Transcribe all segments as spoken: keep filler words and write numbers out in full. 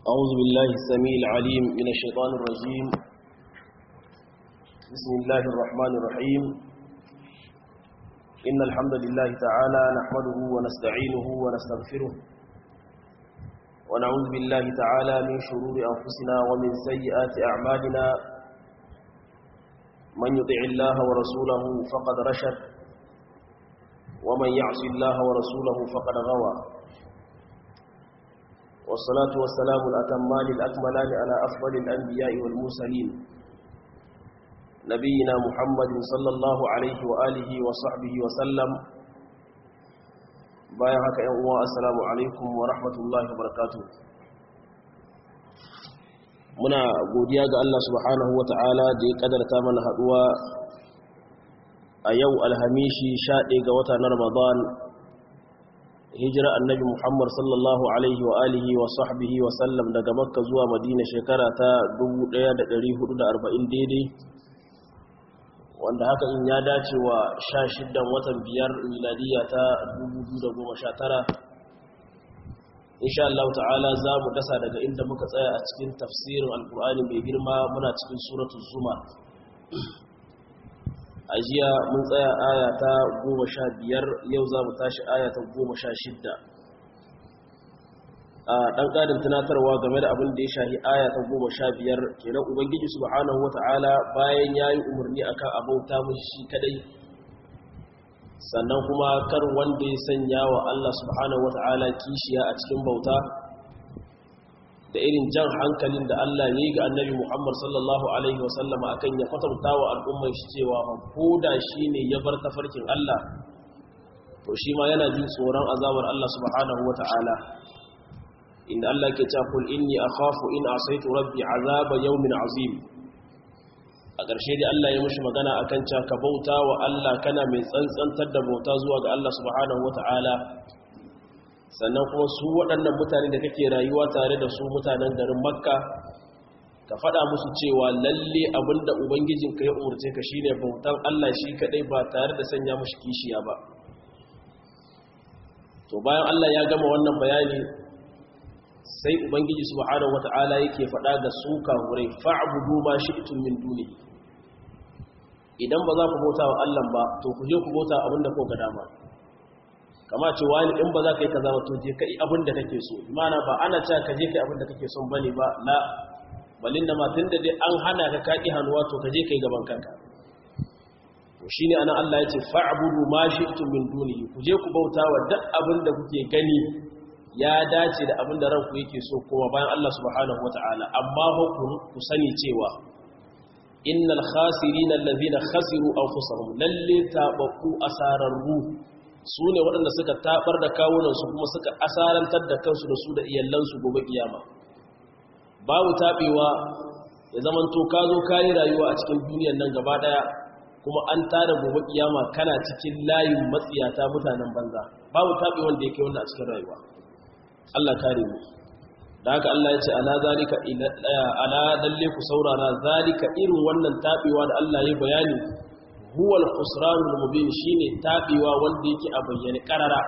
أعوذ بالله السميع العليم من الشيطان الرجيم. بسم الله الرحمن الرحيم. إن الحمد لله تعالى نحمده ونستعينه ونستغفره ونعوذ بالله تعالى من شرور أنفسنا ومن سيئات أعمالنا. من يطع الله ورسوله فقد رشد ومن يعص الله ورسوله فقد غوى. والصلاة والسلام الأتمان الأكملان على أفضل الأنبياء والمرسلين نبينا محمد صلى الله عليه وآله وصحبه وسلم. بايعك يا أمة السلام عليكم ورحمة الله وبركاته. muna godiya ga Allah subhanahu wata'ala da ya kadarta mana haduwa a yau alhamishi sha ɗaya ga wata na Ramadan, hijira annabi Muhammad sallallahu alaihi wa alihi wa sahbihi wa sallam daga Makka zuwa Madina shekara ta dubu ɗaya da ɗari hudu da arba'in daidai, wanda haka in ya dace wa sha shiddan watan biyar miladiya ta dubu biyu da goma sha tara. insha Allah ta'ala za mu dasa daga inda muka tsaya a cikin tafsirin alkur'ani mai girma. Muna cikin suratul zumar. A jiya mun tsaya aya ta goma sha biyar, yau za mu tashi aya ta goma sha shidda. A ɗan ƙarin tunatarwa game da abin da ya shahi aya ta goma sha biyar, kenan Ubangiji subhanahu wata'ala bayan ya yi umarni akan abauta mashi shi kadai, sannan kuma kar wanda ya sanya wa Allah subhanahu wata'ala kishiya a cikin bauta, da irin jan hankalin da Allah ya yi ga annabi Muhammad sallallahu alaihi wasallama akan ya kwatanta wa al'ummar shi cewa ko da shi ne ya bar tafarkin Allah, to shi ma yana jin tsoron azabar Allah subhanahu wata'ala, inda Allah ke cewa kul inni akhafu in asaitu rabbi azaba yawmin azim. A ƙarshe dai Allah ya mushi magana akan cewa ka bauta wa Allah kana mai tsantsantar da bauta zuwa ga Allah subhanahu wata'ala. Sannan kuma su waɗannan mutane da kake rayuwa tare da su, mutanen garin Makka, ka faɗa musu cewa lalle abinda ubangijinka ya umarce ka shine bautan Allah shi kadai ba tare da sanya mushi kishiya ba. To bayan Allah ya gama wannan bayani, sai ubangiji subhanahu wata'ala yake faɗa ga su kafirai, fa'budu ma shi'tum min duni. Idan ba za ku bauta wa Allah ba, to ku je ku bauta abinda ko ga dama. Kama ce wani in ba za ka yi kaza ba, to je kai abinda kake so. Imana ba ana cewa ka je kai abinda kake son bane ba, la balin da ma tunda dai an hana ka kaki hannuwa, to ka je kai gaban kanka. To shine anan Allah ya ce fa'budu ma shi'tum min duni. Ku je ku bauta wa duk abinda kuke gani ya dace da abinda ranku yake so kuma bayan Allah subhanahu wata'ala. Amma ba ku sani cewa innal khasirina allazina khasiru anfusahum, lalle tabaqu asararru sune waɗanda suka tabar da kawunan su kuma suka asarantar da kansu da su da iyallan su gobe kiyama. Babu tabewa ya zaman to ka zo kai rayuwa a cikin duniyar nan gaba daya, kuma an tada gobe kiyama kana cikin layin matsiyata mutanen banza. Babu tabewan da yake wannan a cikin rayuwa. Allah kare mu. Da haka Allah ya ce ala zalika ala dalle ku saurara, zalika irin wannan tabewa da Allah ya bayani, huwal khusranul mubin, shine tabewa wanda yake a bayyane karara.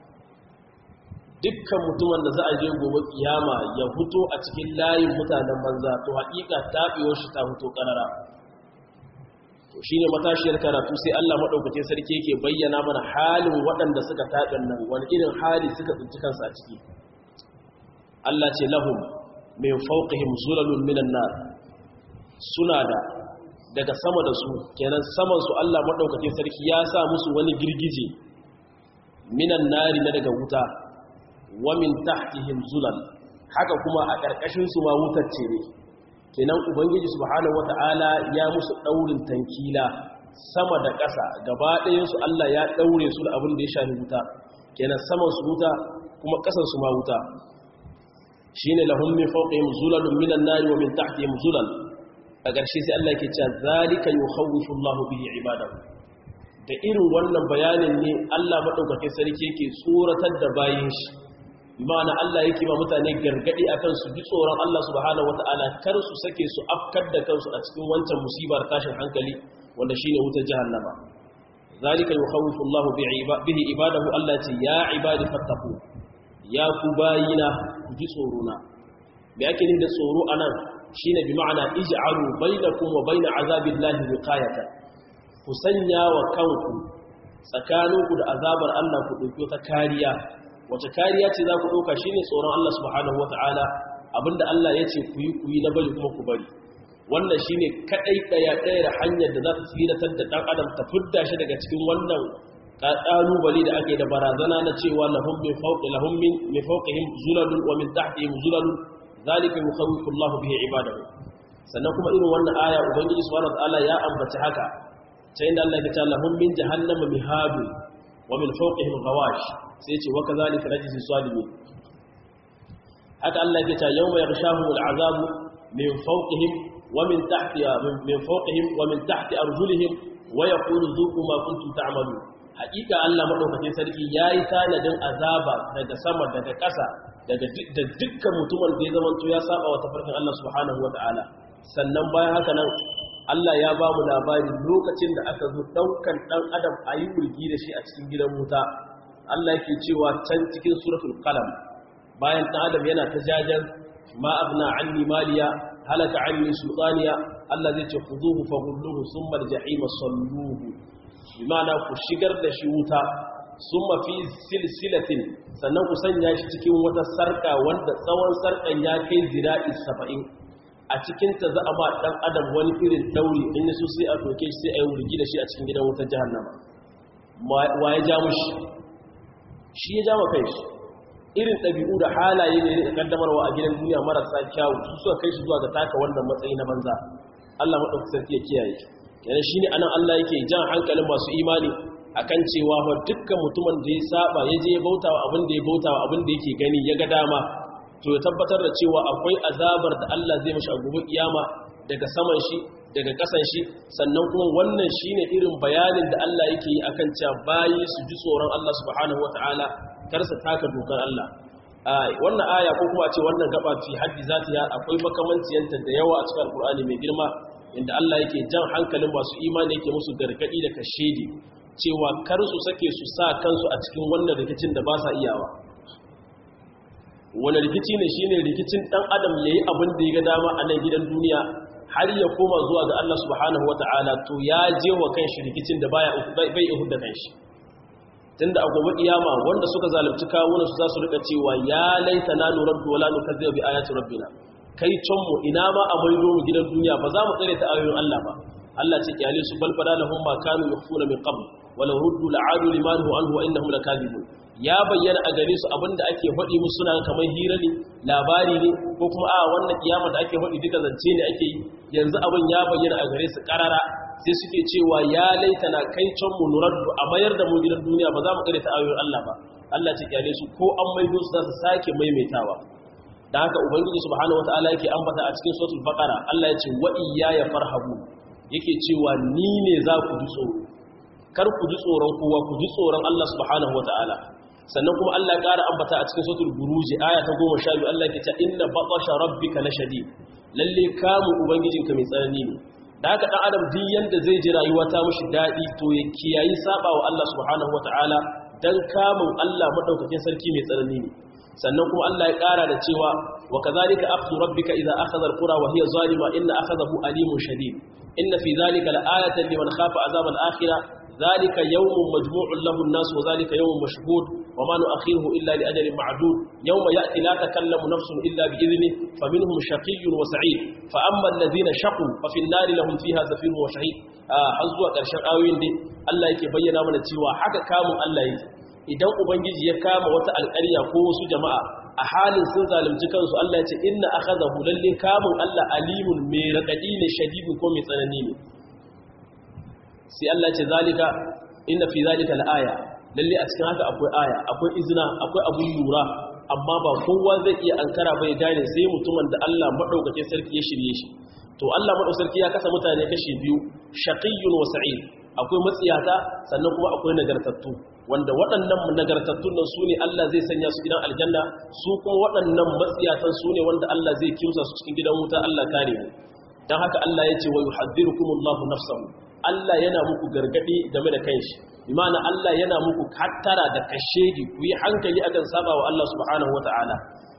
Dukkan mutumin da za a je gobe kiyama ya fito a cikin layin mutanen banza, to hakika tabewar shi ta fito karara. To shine matashiyar karatu sai Allah madaukakin sarki yake bayyana mana halin waɗanda suka taben nan, wani irin hali suka tsinci kansu a ciki. Allah ce lahum min fawqihim zulalun minan nar, suna da daga sama da su, kenan saman su Allah madaukakin sarki ya sa musu wani girgije minan nari na daga wuta, wa min tahtihim zulal, haka kuma a karkashin su ma wutar ce ne. Kenan ubangiji subhanahu wataala ya musu daurin tankila sama da ƙasa gaba ɗayan su, Allah ya daure su da abin da ya shafi wuta. Kenan saman su wuta kuma ƙasan su ma wuta. Shine lahum min fawqihim zulalun minan nari wa min tahtihim zulal. A ƙarshe sai Allah yake cewa zalika yukhawwifu Allahu bihi ibadahu. Da irin wannan bayanin ne Allah madaukakin sarki yake tsoratar da bayin shi. Imana Allah yake ba mutane gargadi akan su bi tsoron Allah subhanahu wataala, kar su sake su afkar da kansu a cikin wancan musibar tashin hankali wanda shine wutar jahannama. Zalika yukhawwifu Allahu bihi ibadahu. Allah ya ce ya ibadi fattaqu, ya ku bayina ku ji tsorona. me ake nufi da tsoro anan shine bi ma'ana ij'alu bainakum wa bain azabillahi wiqayatan ku sanya wa kanku tsakaninku da azabar Allah ku dauki ta kariya wace kariya ce za ku dauka shine tsoron Allah subhanahu wataala abinda Allah ya ce ku yi ku yi na bari kuma ku bari wannan shine kadai daya daya da hanyar da za ta tsiratar da dan adam ta fudda shi daga cikin wannan kalubale da ake da barazana na cewa lahum min fawqi lahum min min fawqihim zulalun wa min tahtihim zulalun zalika yukhawifu Allah bihi ibadahu sannan kuma irin wannan aya ubangiji subhanahu wataala ya ambaci haka ta inda Allah ya ce lahum min jahannama mihadu wa min fawqihim ghawash sai ya ce wa kadhalika najzi zalimin haka Allah ya ce yawma yaghshahum al'azabu min fawqihim wa min tahtiha min fawqihim wa min tahti arjulihim wa yaqulu dhuqu ma kuntum ta'malun hakika Allah madaukakin sarki yayi tanadin azaba daga sama daga ƙasa daga dukkan mutumin da ya zama to ya saba wa tafarkin Allah subhanahu wataala sannan bayan haka nan Allah ya ba mu labari lokacin da aka zo daukan dan adam ayi wurgi da shi a cikin gidan wuta Allah yake cewa can cikin suratul qalam bayan dan adam yana ta jajan ma abna anni maliya halaka anni sultaniya Allah zai ce khuduhu faghulluhu thumma al-jahima salluhu bimana ku shigar da shi wuta summa fi silsilatin sannan ku sanya shi cikin wata sarka wanda tsawon sarkan ya kai zira'i saba'in a cikin ta za a ba dan adam wani irin dauri in yaso sai a doke shi sai a yi wurgi da shi a cikin gidan wutar jahannama wa ya ja mushi shi ya ja ma kai shi irin ɗabi'u da halaye ne da kaddamarwa a gidan duniya marasa kyawu su suka kai shi zuwa ga taka wannan matsayi na banza Allah madaukakin sarki ya kiyaye kenan shine anan Allah yake jan hankalin masu imani akan cewa fa dukkan mutumin da ya saba ya je ya bautawa abin da ya bautawa abin da yake gani ya ga dama to ya tabbatar da cewa akwai azabar da Allah zai mashi a gobe kiyama daga saman shi daga kasan shi sannan kuma wannan shine irin bayanin da Allah yake yi akan cewa bayi su ji tsoron Allah subhanahu wataala kar su taka dokar Allah wannan aya ko kuma a ce wannan gaba fi haddi zatiya akwai makamanciyanta da yawa a cikin alkur'ani mai girma inda Allah yake jan hankalin masu imani yake musu gargadi da kashedi cewa kar su sake su sa kansu a cikin wannan rikicin da ba sa iyawa wannan rikici ne shine rikicin dan adam yayi abin da ya ga dama a nan gidan duniya har ya koma zuwa ga Allah subhanahu wataala to ya je wa kanshi rikicin da baya bai ihud da kanshi tunda a gobe kiyama wanda suka zalunci kawunan su za su rika cewa ya laitana nuraddu wala nukazzibu bi ayati rabbina kai can mu ina ma a maido mu gidan duniya ba za mu tsare ta ayoyin Allah ba Allah ce kiyale su bal fada lahum ma kanu yakhfuna min qabl wala ruddu la'adu liman hu anhu wa innahum lakadibun ya bayyana a gare su abinda ake faɗi musu suna kamar hira ne labari ne ko kuma a wannan kiyama da ake faɗi duka zance ne ake yi yanzu abin ya bayyana a gare su karara sai suke cewa ya laitana kai can mu nuraddu a mayar da mu gidan duniya ba za mu tsare ta ayoyin Allah ba Allah ce kiyale su ko an maido su za su sake maimaitawa da haka ubangiji subhanahu wataala yake ambata a cikin suratul baqara Allah ya ce wa iyaya farhabu yake cewa ni ne za ku ji tsoro kar ku ji tsoron kowa ku ji tsoron Allah subhanahu wataala sannan kuma Allah ya ƙara ambata a cikin suratul buruj aya ta goma sha biyu Allah yake cewa inna batasha rabbika lashadid lalle kamu ubangijinka mai tsanani ne da haka dan adam duk yanda zai ji rayuwa ta mushi dadi to ya kiyayi saba wa Allah subhanahu wataala dan kamun Allah madaukakin sarki mai tsanani ne sannan kuma Allah ya ƙara da cewa wa kadhalika akhdhu rabbika idha akhadha alqura wa hiya zalima inna akhadhahu alimun shadid inna fi dhalika la'ayatan liman khafa azab al-akhirah dhalika yawmun majmu'un lahu an-nas wa dhalika yawmun mashhud wa ma nu'akhiruhu illa li ajalin ma'dud yawma ya'ti la takallamu nafsun illa bi idhnihi faminhum shaqiyyun wa sa'id fa amma alladhina shaqu fa fi an-nari lahum fiha zafirun wa shahid har zuwa ƙarshen ayoyin dai Allah yake bayyana mana cewa haka kamun Allah yake idan ubangiji ya kama wata alƙarya ko wasu jama'a a halin sun zalunci kansu Allah ya ce inna akhadahu lalle kamun Allah alimun mai radadi ne shadidun ko mai tsanani ne sai Allah ya ce zalika inna fi zalika al-aya lalle a cikin haka akwai aya akwai izina akwai abun lura amma ba kowa zai iya ankara bai gane sai mutumin da Allah madaukakin sarki ya shirye shi to Allah madaukakin sarki ya kasa mutane kashi biyu shaqiyyun wa sa'id akwai matsiyata sannan kuma akwai nagartattu wanda waɗannan nagartattun nan su ne Allah zai sanya su gidan aljanna su kuma waɗannan matsiyatan su ne wanda Allah zai kimsa su cikin gidan wuta Allah kare mu dan haka Allah ya ce wa yuhadhdhirukumullahu nafsahu Allah yana muku gargadi game da kanshi imana Allah yana muku kattara da kashedi ku yi hankali akan saba wa Allah subhanahu wataala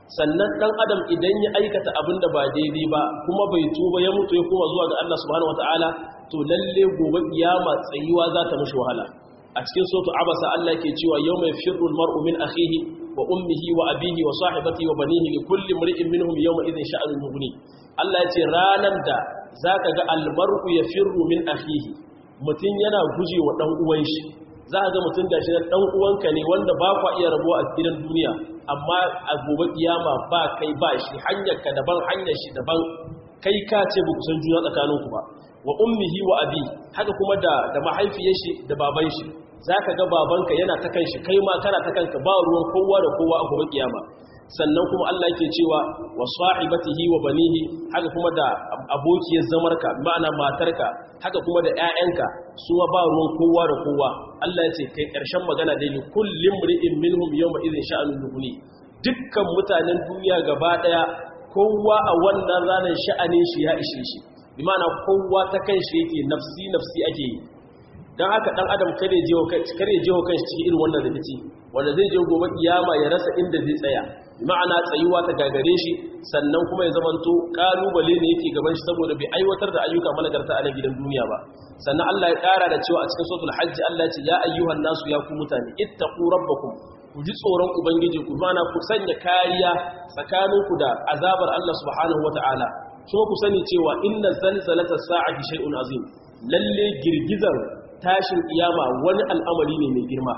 sannan dan adam idan ya aikata abin da ba daidai ba kuma bai tuba ya mutu ya koma zuwa ga Allah subhanahu wataala to lalle gobe kiyama tsayuwa za ta mishi wahala a cikin suratul abasa Allah yake cewa yawma yafirru almar'u min akhihi wa ummihi wa abihi wa sahibatihi wa banihi li kulli imri'in minhum yawma idhin sha'anun yughni Allah yace ranan da zaka ga almar'u yafirru min akhihi mutun yana guje wa dan uwan shi za ga mutun gashi dan uwanka ne wanda ba kwa iya rabuwa a cikin duniya amma a gobe kiyama ba kai ba shi hanyarka daban hanyar shi daban kai ka ce ba ku san juna tsakaninku ba wa ummihi wa abi haka kuma da da mahaifiyar shi da baban shi zaka ga babanka yana ta kan shi kai ma kana ta kanka ba ruwan kowa da kowa a gobe kiyama sannan kuma Allah yake cewa wa sahibatihi wa banihi haka kuma da abokiyar zamarka ma'ana matarka haka kuma da ƴaƴanka su ba ruwan kowa da kowa Allah ya ce kai ƙarshen magana dai ni kullum ri'in minhum yawma idhin sha'anun yughni dukkan mutanen duniya gaba daya kowa a wannan ranar sha'anin shi ya ishe shi bi ma'ana kowa ta kan shi yake nafsi nafsi ake yi dan haka dan adam kare jiwo kai kare jiwo kan shi cikin irin wannan rikici wanda zai je gobe kiyama ya rasa inda zai tsaya bi ma'ana tsayuwa ta gagare shi sannan kuma ya zamanto kalubale ne yake gaban shi saboda bai aiwatar da ayyuka malagarta a gidan duniya ba sannan Allah ya kara da cewa a cikin suratul hajj Allah ya ce ya ayyuhan nasu ya ku mutane ittaqu rabbakum ku ji tsoron ubangiji ku mana ku sanya kariya tsakaninku da azabar Allah subhanahu wataala kuma ku sani cewa inna zalzalata sa'ati shay'un azim lalle girgizar tashin kiyama wani al'amari ne mai girma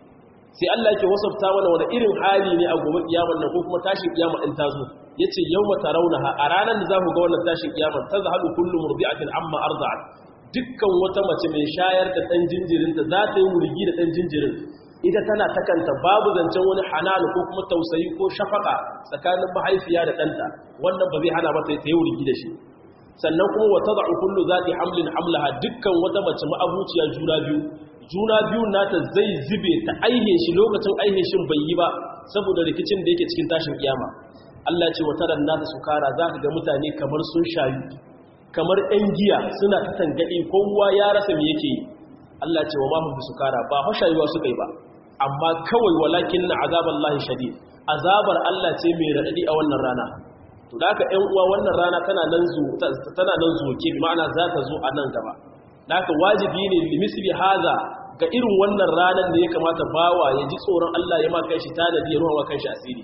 sai Allah yake wasafta mana wani irin hali ne a gobe kiyamar nan ko kuma tashin kiyama din tazo yace yawma tarawnaha a ranar da zaku ga wannan tashin kiyama tazhalu kullu murdi'atin amma arda'at dukkan wata mace mai shayar da dan jinjirin da za ta yi wurgi da dan jinjirin ita tana takanta babu zancen wani hananu ko kuma tausayi ko shafaka tsakanin mahaifiya da ɗanta wannan ba zai hana mata ta yi wurgi da shi sannan kuma wata za'u kullu zati hamlin hamlaha dukkan wata mace ma'abuciya juna biyu juna biyu nata zai zube ta aihe shi lokacin aihe shin bai yi ba saboda rikicin da yake cikin tashin kiyama Allah ya ce wa taran nata sukara zaka ga mutane kamar sun shayu kamar ɗan giya suna ta tangadi kowa ya rasa me yake yi Allah ya ce wa ma hum bisukara ba fa shayuwa suka yi ba amma kawai walakin na azaballahi shadid azabar Allah ce mai radadi a wannan rana to da haka ƴan uwa wannan rana tana nan zu tana nan zuke bi ma'ana za ta zo a nan gaba da haka wajibi ne limisli haza ga irin wannan ranar da ya kamata bawa ya ji tsoron Allah ya ma kanshi tanadi ya ruwa ma kanshi asiri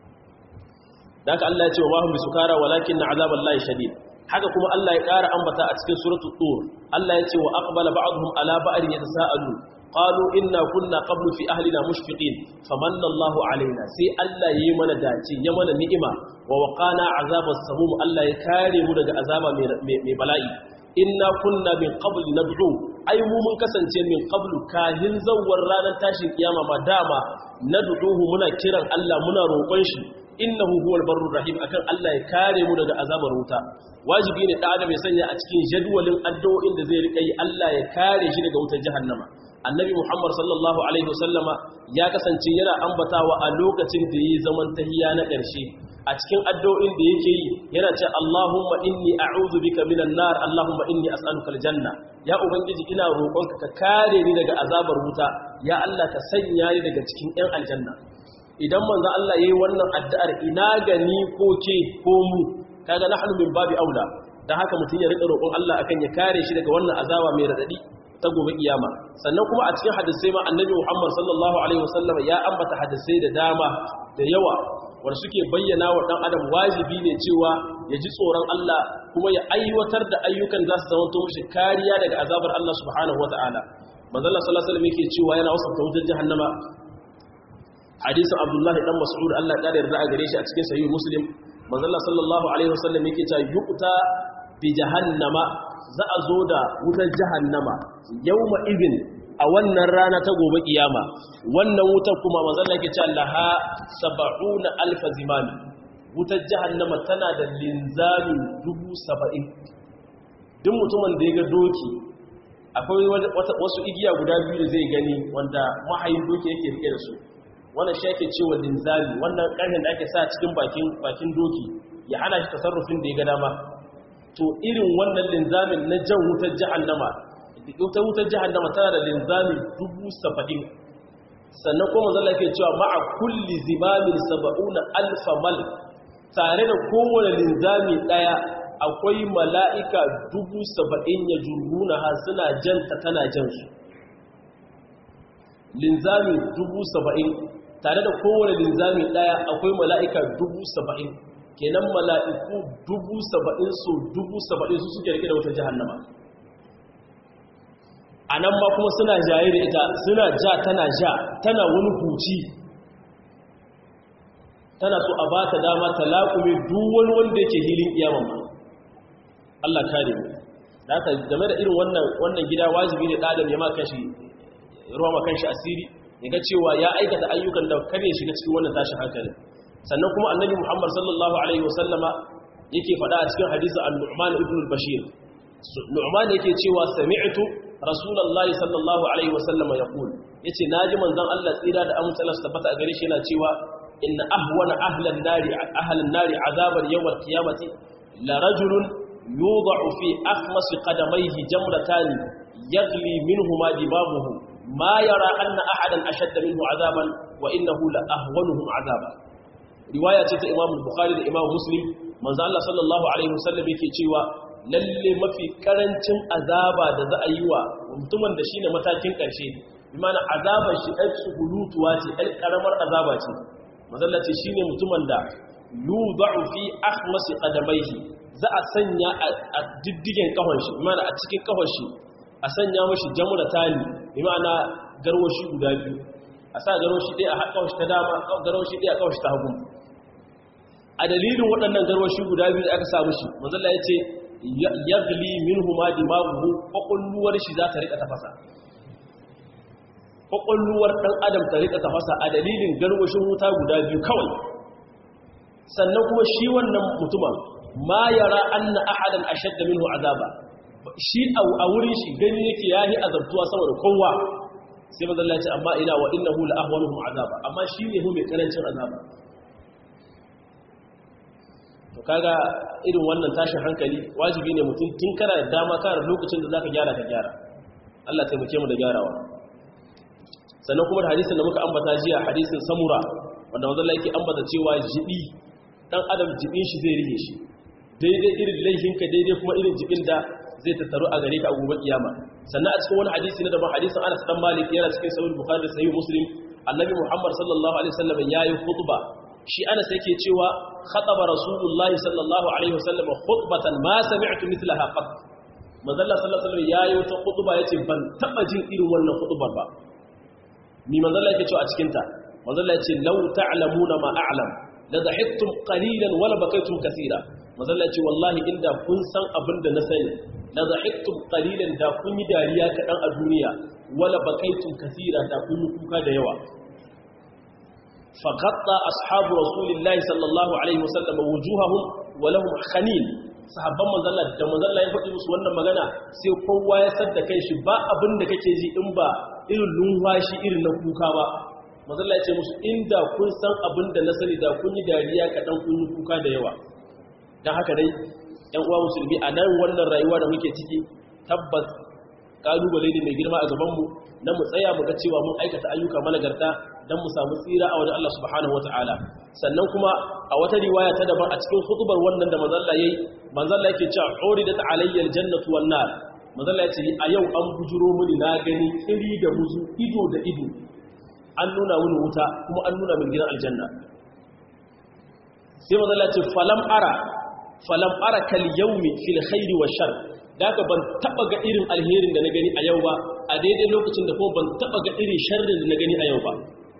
da haka Allah ya ce wa ma hum bisukara walakin na azaballahi shadid haka kuma Allah ya ƙara ambata a cikin suratul tur Allah ya ce wa aqbala ba'dhum ala ba'd yatasaalu qalu inna kunna qablu fi ahlina mushfiqin famanna Allahu alaina sai Allah yayi mana dace ya mana ni'ima wa waqana azabas samum Allah ya kare mu daga azaba mai bala'i inna kunna min qabl nad'u ai mu mun kasance min qablu kahin zawwar ranar tashin kiyama ma dama nad'uhu muna kiran Allah muna roƙon shi innahu huwal barrur rahim akan Allah ya kare mu daga azabar wuta wajibi ne da adam ya sanya a cikin jadwalin addu'o'in da zai rika yi Allah ya kare shi daga wutar jahannama annabi Muhammad sallallahu alaihi wasallama ya kasance yana ambatawa a lokacin da yayi zaman tahiyya na ƙarshe a cikin addu'o'in da yake yi yana ce Allahumma inni a'udhu bika minan nar Allahumma inni as'aluka aljanna ya ubangiji ina roƙonka ka kare ni daga azabar wuta ya Allah ka sanya ni daga cikin ɗan aljanna idan manzo Allah yayi wannan addu'ar ina gani ko ke ko mu kaga nahnu min babi aula dan haka mutun ya rika roƙon Allah akan ya kare shi daga wannan azaba mai radadi ta gobe kiyama sannan kuma a cikin hadisai ma annabi Muhammad sallallahu alaihi wasallam ya ambata hadisai da dama da yawa wanda suke bayyana wa dan adam wajibi ne cewa ya ji tsoron Allah kuma ya aiwatar da ayyukan za su zama to mishi kariya daga azabar Allah subhanahu wataala manzo Allah sallallahu alaihi wasallam yake cewa yana wasanta wutar jahannama hadisin Abdullah dan Mas'ud Allah ya yarda a gare shi a cikin sahih Muslim manzo Allah sallallahu alaihi wasallam yake cewa yuqta bi jahannama za a zo da wutar jahannama yawma idin a wannan rana ta gobe kiyama wannan wutar kuma manzo Allah yake cewa laha sab'una alf zimam wutar jahannama tana da linzami dubu saba'in duk mutumin da ya ga doki akwai wasu igiya guda biyu da zai gani wanda mahayin doki yake rike da su wannan shi yake cewa linzami wannan ƙarfin da ake sa cikin bakin bakin doki ya hana shi tasarrufin da ya ga dama to irin wannan linzamin na jan wutar jahannama wutar wutar jahannama tana da linzami dubu saba'in sannan kuma manzo Allah yake cewa ma'a kulli zimamin sab'una alf mal tare da kowane linzami daya akwai mala'ika dubu saba'in ya juruna har suna janta tana jansu linzami dubu saba'in tare da kowane linzami daya akwai mala'ika dubu saba'in kenan mala'iku dubu saba'in so dubu saba'in su suke rike da wata jahannama a nan ma kuma suna jaye da ita suna ja tana ja tana wani huci tana so a ba ta dama ta laƙume duk wani wanda yake hilin iyaman ma Allah kare mu da haka game da irin wannan wannan gida wajibi ne ɗadam ya ma kashi ruwa ma kanshi asiri ya ga cewa ya aikata ayyukan da kare shiga cikin wannan tashin hankali sannan kuma annabi Muhammad sallallahu alaihi wasallama yake faɗa a cikin hadisi an-Nu'man ibn al-Bashir Nu'man yake cewa sami'tu Rasulullahi sallallahu alaihi wasallama yaqul yace naji manzon Allah tsira da amince Allah tabbata a gare shi yana cewa inna ahwana ahlan nari ahlan nari azaban yawm al-qiyamati la rajulun yudha'u fi akhmas qadamayhi jamratan yaghli minhuma dibabuhu ma yara anna ahadan ashadda minhu azaban wa innahu la ahwanuhum azaban riwaya ce ta Imam Bukhari da Imam Muslim manzo Allah sallallahu alaihi wasallam yake cewa lalle mafi karancin azaba da za a yi wa mutumin da shine matakin karshe bi ma'ana azabar shi ɗan tsugulutuwa ce ɗan karamar azaba ce manzo Allah ce shine mutumin da yudha'u fi akhmas qadamayhi za a sanya a diddigen kafan shi bi ma'ana a cikin kafan shi a sanya mashi jamratani bi ma'ana garwashi guda biyu a sa garwashi ɗaya a haƙa shi ta dama garwashi ɗaya a kawo shi ta hagu a dalilin waɗannan garwashi guda biyu da aka samu shi manzalla ya ce yagli minhu ma dimaguhu ƙwaƙwalluwar shi za ta riƙa tafasa ƙwaƙwalluwar ɗan adam ta riƙa tafasa a dalilin garwashin wuta guda biyu kawai sannan kuma shi wannan mutumin ma yara anna ahadan ashadda minhu azaba shi a wurin shi gani yake yayi azabtuwa saboda kowa sai manzalla ya ce amma ina wa innahu la ahwanuhum azaba amma shi ne hu mai karancin azaba to kaga irin wannan tashin hankali wajibi ne mutum tun kana da dama kana lokacin da zaka gyara ka gyara Allah taimake mu da gyarawa sannan kuma da hadisin da muka ambata jiya hadisin samura wanda manzo Allah yake ambata cewa jibi dan adam jibin shi zai rige shi daidai irin laifinka daidai kuma irin jibin da zai tattaru a gare ka a gobe kiyama sannan a cikin wani hadisi na daban hadisin Anas dan Malik yana cikin sahih Bukhari da sahih Muslim annabi Muhammad sallallahu alaihi wasallam yayi khutba shi Anas yake cewa khataba rasulullahi sallallahu alaihi wasallam khutbatan ma sami'tu mithlaha qat manzalla sallallahu alaihi wasallam yayi wata khutba yace ban taba jin irin wannan khutbar ba ni manzalla yake cewa a cikin ta manzalla yace law ta'lamuna ma a'lam la dhahiktum qalilan wa la bakaytum kaseera manzalla yace wallahi inda kun san abin da na sani la dhahiktum qalilan da kun yi dariya kadan a duniya wa la bakaytum kaseera da kun yi kuka da yawa فغطى أصحاب رسول الله صلى الله عليه وسلم وجوههم ولهم خنين sahabban manzalla da manzalla ya faɗi musu wannan magana sai kowa ya sadda kai shi ba abin da kake ji in ba irin lunwashi irin na kuka ba manzalla ya ce musu inda kun san abin da na sani da kun yi dariya kaɗan kun yi kuka da yawa don haka dai ‘yan uwa musulmi a nan wannan rayuwa da muke ciki tabbas ƙalubale ne mai girma a gabanmu na mu tsaya mu ga cewa mun aikata ayyuka managarta don mu samu tsira a wajen Allah subhanahu wata'ala sannan kuma a wata riwaya ta daban a cikin hutubar wannan da manzalla yayi manzalla yake cewa uridat alayya aljannatu wan nar manzalla yace a yau an bujuro mini na gani iri da muzu ido da ido an nuna mini wuta kuma an nuna mini gidan aljanna sai manzalla yace falam ara falam ara kal yawmi fil khairi wash shar daga ban taba ga irin alherin da na gani a yau ba a daidai lokacin da ko ban taba ga irin sharrin da na gani a yau ba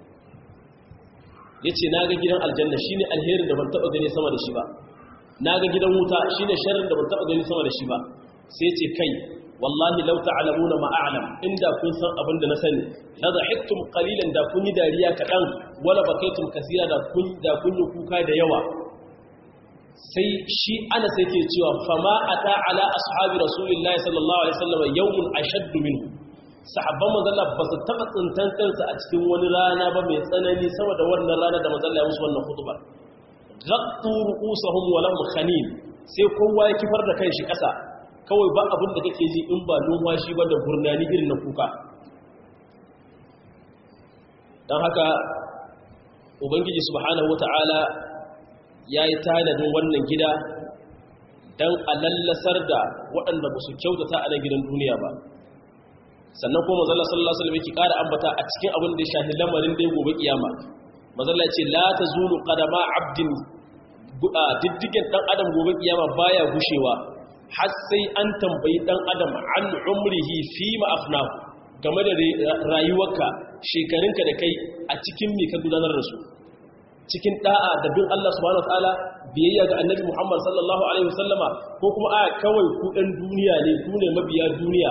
yace naga gidan aljanna shine alherin da ban taba gani sama da shi ba naga gidan wuta shine sharrin da ban taba gani sama da shi ba sai yace kai wallahi law ta'lamuna ma a'lam inda kun san abin da na sani la dhahiktum qalilan da kun yi dariya kadan wala bakaitum kaseera da kun da kun yi kuka da yawa sai shi ana sai ke cewa fama ata ala ashabi rasulillahi sallallahu alaihi wasallam yawmun ashaddu minhu sahabban manzalla ba su taba tsintan kansa a cikin wani rana ba mai tsanani saboda wannan rana da manzalla ya musu wannan khutba ghattu ru'usahum wa lahum khanin sai kowa ya kifar da kanshi kasa kawai ba abin da kake ji in ba numfashi ba da gurnani irin na kuka don haka ubangiji subhanahu wata'ala ya yi tanadin wannan gida don a lallasar da waɗanda ba su kyautata a nan gidan duniya ba. Sannan kuma mazalla sallallahu alaihi wasallam yake ƙara ambata a cikin abin da ya shafi lamarin da ya gobe kiyama. Mazalla ce la tazulu qadama abdin, diddigen dan adam gobe kiyama baya gushewa har sai an tambayi dan adam an umrihi fi ma afnahu, game da rayuwarka, shekarunka da kai a cikin me ka gudanar da su, cikin da'a da bin Allah subhanahu wataala, biyayya ga annabi Muhammad sallallahu alaihi wasallama, ko kuma a kawai ku dan duniya ne, ku ne mabiya duniya.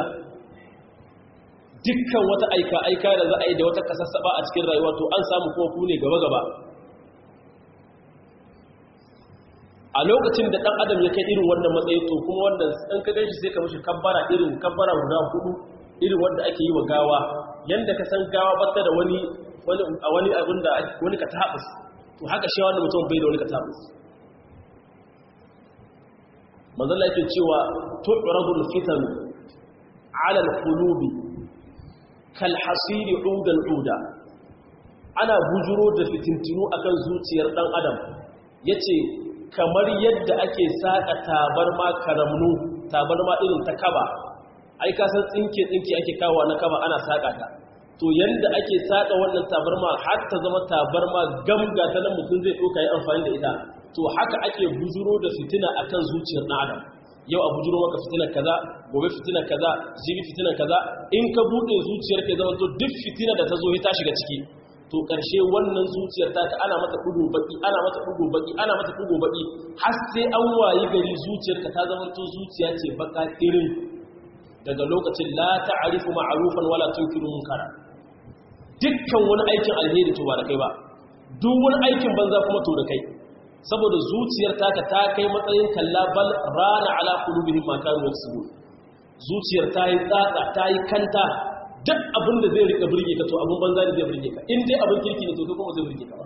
Dukkan wata aika aika da za a yi da wata kasassaba a cikin rayuwa to an samu kuma ku ne gaba gaba. A lokacin da dan adam ya kai irin wannan matsayi to kuma wannan in ka ganshi sai ka mishi kabbara irin kabbara guda hudu irin wanda ake yi wa gawa, yanda ka san gawa batta da wani wani wani abin da wani ka tabus, to haka shi wannan mutum bai da wani ka tabus. manzo Allah yake cewa tu'radul fitan 'ala al-qulubi kal hasiri 'udan 'uda, ana bujuro da fitintinu akan zuciyar dan adam, yace kamar yadda ake saka tabarma karamnu, tabarma irin ta kaba, ai ka san tsinke tsinke ake kawo na kaba ana saka ta, to yanda ake saka wannan tabarma har ta zama tabarma gamga ta nan mutum zai doka yi amfani da ita, to haka ake bujuro da fitina akan zuciyar dan adam. Yau a bujuro maka fitinar kaza, gobe fitinar kaza, jibi fitinar kaza, in ka bude zuciyar ka zama to duk fitina da ta zo ta shiga ciki, to ƙarshe wannan zuciyar ta ta ana mata ɗugu baki, ana mata ɗugu baki, ana mata ɗugu baki, har sai an wayi gari zuciyarka ta zama to zuciya ce baka irin. Daga lokacin la ta'rifu ma'rufan wala tunkiru munkara, dukkan wani aikin alheri to ba da kai ba, duk wani aikin banza kuma to da kai, saboda zuciyar taka ta kai matsayin kallabal rana ala qulubihim ma kanu yaksubun. Zuciyar ta yi tsatsa, ta yi kanta, duk abin da zai rika burge ka to abin banza ne zai burge ka, in dai abin kirki ne to kai kuma zai burge ka ba.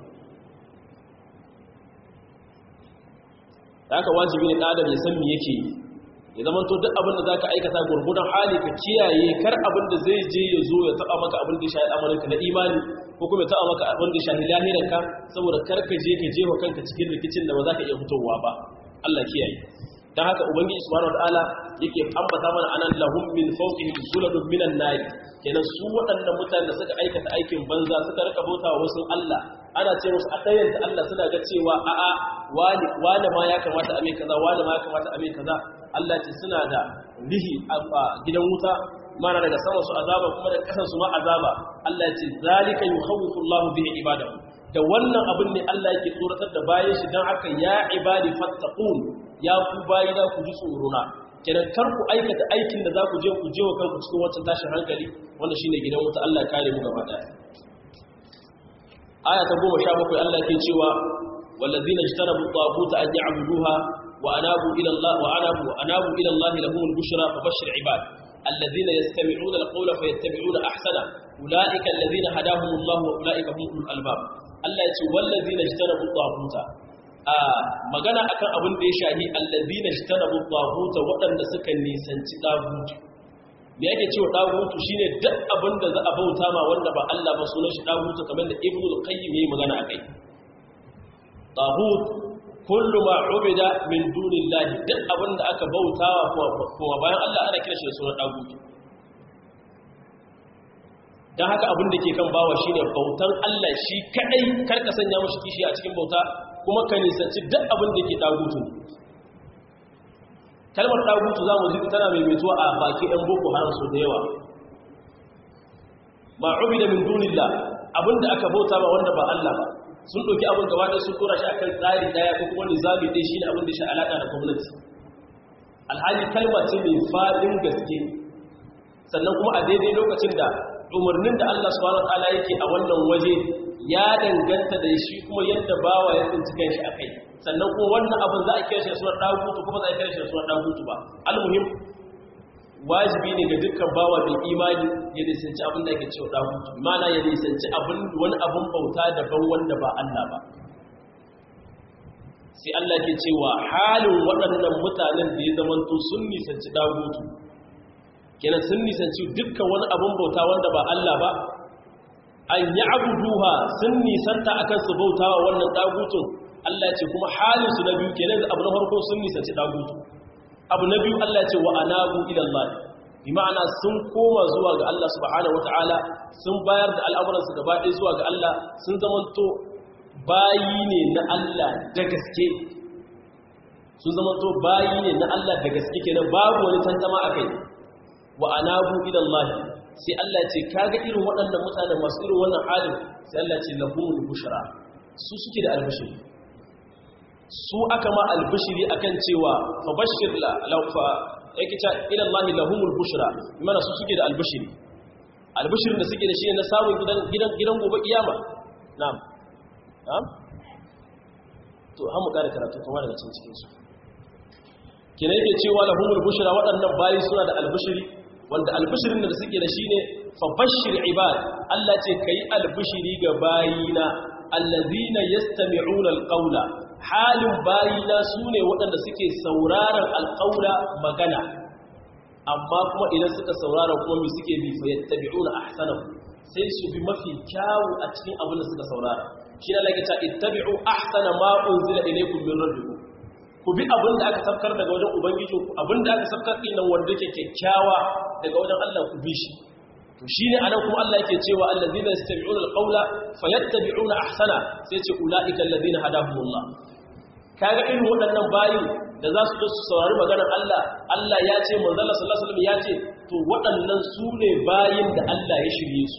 Da haka wajibi ne ɗan adam ya san me yake yi, ya zama to duk abin da zaka aikata gurgudan hali ka kiyaye, kar abin da zai je ya zo ya taba maka abin da ya shafi amarinka na imani, ko kuma ya taba maka abin da ya shafi lahiranka, saboda kar ka je ka jefa kanka cikin rikicin da ba za ka iya fitowa ba. Allah kiyaye. Dan haka ubangiji subhanahu wataala yake ambata mana anan lahum min fawqihim zulalun minan nar, kenan su waɗannan mutanen da suka aikata aikin banza suka rika bautawa wasu Allah, ana ce musu a ɗayanta Allah, suna ga cewa a'a wani wani ma ya kamata a mai kaza, wani ma ya kamata a mai kaza. Allah ce suna da rihi a gidan wuta, mana daga sama su azaba kuma da kasan su ma azaba. Allah ce zalika yukhawwifu Allahu bihi ibadahu, da wannan abin ne Allah yake tsoratar da bayan shi, dan haka ya ibadi fattaqun, ya ku bayina ku ji tsorona. Kenan kar ku aikata aikin da za ku je ku je wa kanku cikin wancan tashin hankali wanda shine gidan wuta. Allah ya kare mu gaba daya. Aya ta goma sha bakwai Allah yake cewa wallazina ijtanabu at-taghut an ya'buduha wa anabu ila Allah wa anabu wa anabu ila Allah lahumul bushra fabashshir ibad alladhina yastami'una al-qawla fayattabi'una ahsana ulaika alladhina hadahumullahu wa ulaika humul albab. Allah ya ce wallazina ijtanabu at-taghut, a magana akan abin da ya shahi allazina ijtanabu at-taghut, waɗanda suka nisanci taghut. Me yake cewa taghut shine duk abin da za a bauta ma wanda ba Allah ba, sunan shi taghut, kamar da Ibn al-Qayyim yayi magana akai. Taghut kullu ma ubida min dunillahi, duk abin da aka bautawa kuma bayan Allah ana kira shi da sunan taghut. Dan haka abin da ke kan bawa shine bautan Allah shi kadai, kar ka sanya mashi kishi a cikin bauta, kuma ka nisanci duk abin da ke tagutu. Kalmar tagutu za mu ji tana mai metuwa a baki ɗan boko haram so da yawa. Ma'ubi da min dunillah, abin da aka bauta ba wanda ba Allah ba, sun ɗauki abin gaba ɗaya sun tura shi akan tsari ɗaya ko kuma nizami ɗaya shi ne abin da shi alaƙa da gwamnati. Alhali kalma ce mai faɗin gaske, sannan kuma a daidai lokacin da umarnin da Allah subhanahu wa ta'ala yake a wannan waje ya danganta da shi kuma yadda bawa ya tsinci kanshi a kai, sannan kuma wannan abin za a kira shi da sunan dagutu kuma za a kira shi da sunan dagutu ba. Almuhim wajibi ne ga dukkan bawa mai imani ya nisanci abin da ake cewa dagutu, mana ya nisanci abin wani abin bauta daban wanda ba Allah ba. Sai Allah ke cewa halin waɗannan mutanen da ya zamanto sun nisanci dagutu, kenan sun nisanci dukkan wani abin bauta wanda ba Allah ba, an ya'buduha sun nisanta akan su bautawa wannan dagutun Allah ce kuma halin su na biyu kenan abu na farko sun nisanci dagutu abu na biyu Allah ce wa anabu ila Allah bi ma'ana sun koma zuwa ga Allah subhanahu wataala sun bayar da al'amuransu gaba ɗaya zuwa ga Allah sun zamanto bayi ne na Allah da gaske sun zamanto bayi ne na Allah da gaske kenan babu wani tantama akai wa anabu ila Allah sai Allah ce kaga irin waɗannan mutanen masu irin wannan halin sai Allah ce lahumul bushra su suke da albishiri su aka ma albishiri akan cewa fa bashir la law fa yake ta ila Allah lahumul bushra mana su suke da albishiri albishirin da suke da shi ne na samun gidan gidan gidan gobe kiyama na'am na'am to har mu kare karatu kuma daga cikin su kina yake cewa lahumul bushra waɗannan bayi suna da albishiri wanda albishirin da suke da shi ne fa bashir ibad Allah ce kai albishiri ga bayina allazina yastami'una alqawla halin bayina sune waɗanda suke sauraron alqawla magana amma kuma idan suka saurara kuma me suke bi fa yattabi'una ahsanahu sai su bi mafi kyawu a cikin abin da suka saurara shi ne Allah ya ce ittabi'u ahsana ma unzila ilaykum min rabbikum ku bi abin da aka sabkar daga wajen ubangiji abin da aka sabkar din nan wanda yake kyakkyawa daga wajen Allah ku bi shi to shine anan kuma Allah yake cewa allazina yastami'una alqawla fayattabi'una ahsana sai ce ulaika allazina hadahumullah kaga irin waɗannan bayin da za su zo su saurari maganar Allah Allah ya ce manzo Allah sallallahu alaihi wasallam ya ce to waɗannan su ne bayin da Allah ya shirye su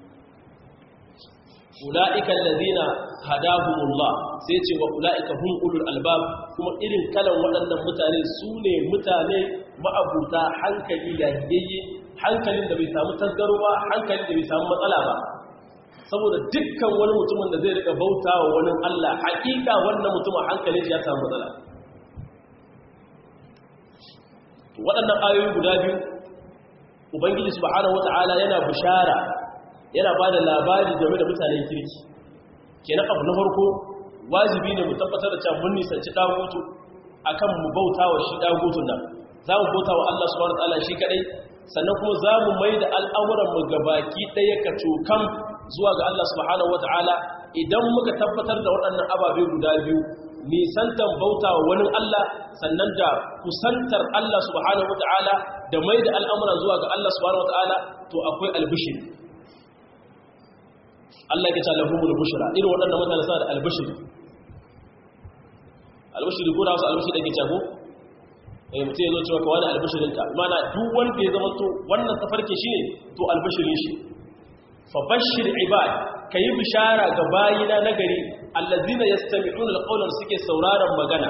ulaika allazina hadahumullah sai ce wa ulaika hum ulul albab kuma irin kalan waɗannan mutane su ne mutane ma'abuta hankali lahiyayye hankalin da bai samu tasgaro ba hankalin da bai samu matsala ba saboda dukkan wani mutumin da zai rika bautawa wani Allah hakika wannan mutumin hankalin ya samu matsala waɗannan ayoyi guda biyu ubangiji subhanahu wataala yana bishara yana ba da labari game da mutanen kirki kenan abu na farko wajibi ne mu tabbatar da cewa mun nisanci dagutu akan mu bautawa shi dagutun nan za mu bautawa Allah subhanahu wataala shi kadai sannan kuma za mu mai da al'amuran mu gabaki ɗaya ka cokan zuwa ga Allah subhanahu wataala idan muka tabbatar da waɗannan ababe guda biyu nisantar bautawa wani Allah sannan da kusantar Allah subhanahu wataala da mai da al'amuran zuwa ga Allah subhanahu wataala to akwai albishir Allah ya ce lahumul bushra irin waɗannan mutane suna da albishir albishir ko da wasu albishir da ke cago eh mutum ya zo cewa ka wani albishirinka mana duk wanda ya zama to wannan tafarki shi ne to albishirin shi fa bashir ibad kayi bishara ga bayina nagari allazina yastami'una alqawla suke sauraron magana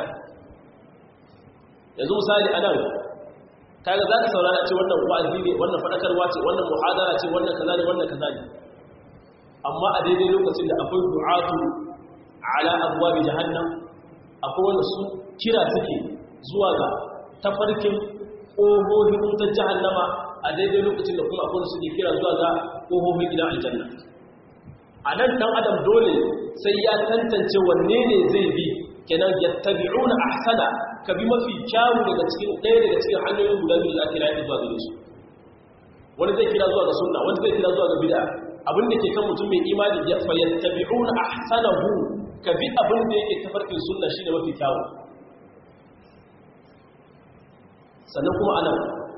yanzu misali anan kaga zaka saurara ce wannan wa'azi ne wannan fadakarwa ce wannan muhadara ce wannan kaza ne wannan kaza ne amma a daidai lokacin da akwai du'atu ala abwabi jahannam akwai wanda su kira suke zuwa ga tafarkin ƙohohin wutar jahannama a daidai lokacin da kuma akwai wanda suke kira zuwa ga ƙohohin gidan aljanna a nan dan adam dole sai ya tantance wanne ne zai bi kenan yattabi'una ahsana ka bi mafi kyawu daga cikin ɗaya daga cikin hanyoyin guda biyu da ake rayu zuwa gare su wani zai kira zuwa ga sunna wani zai kira zuwa ga bid'a abin da ke kan mutum mai imani ya fayattabi'una ahsanahu ka bi abin da yake tafarkin sunna shine mafi kyawu sannan kuma anan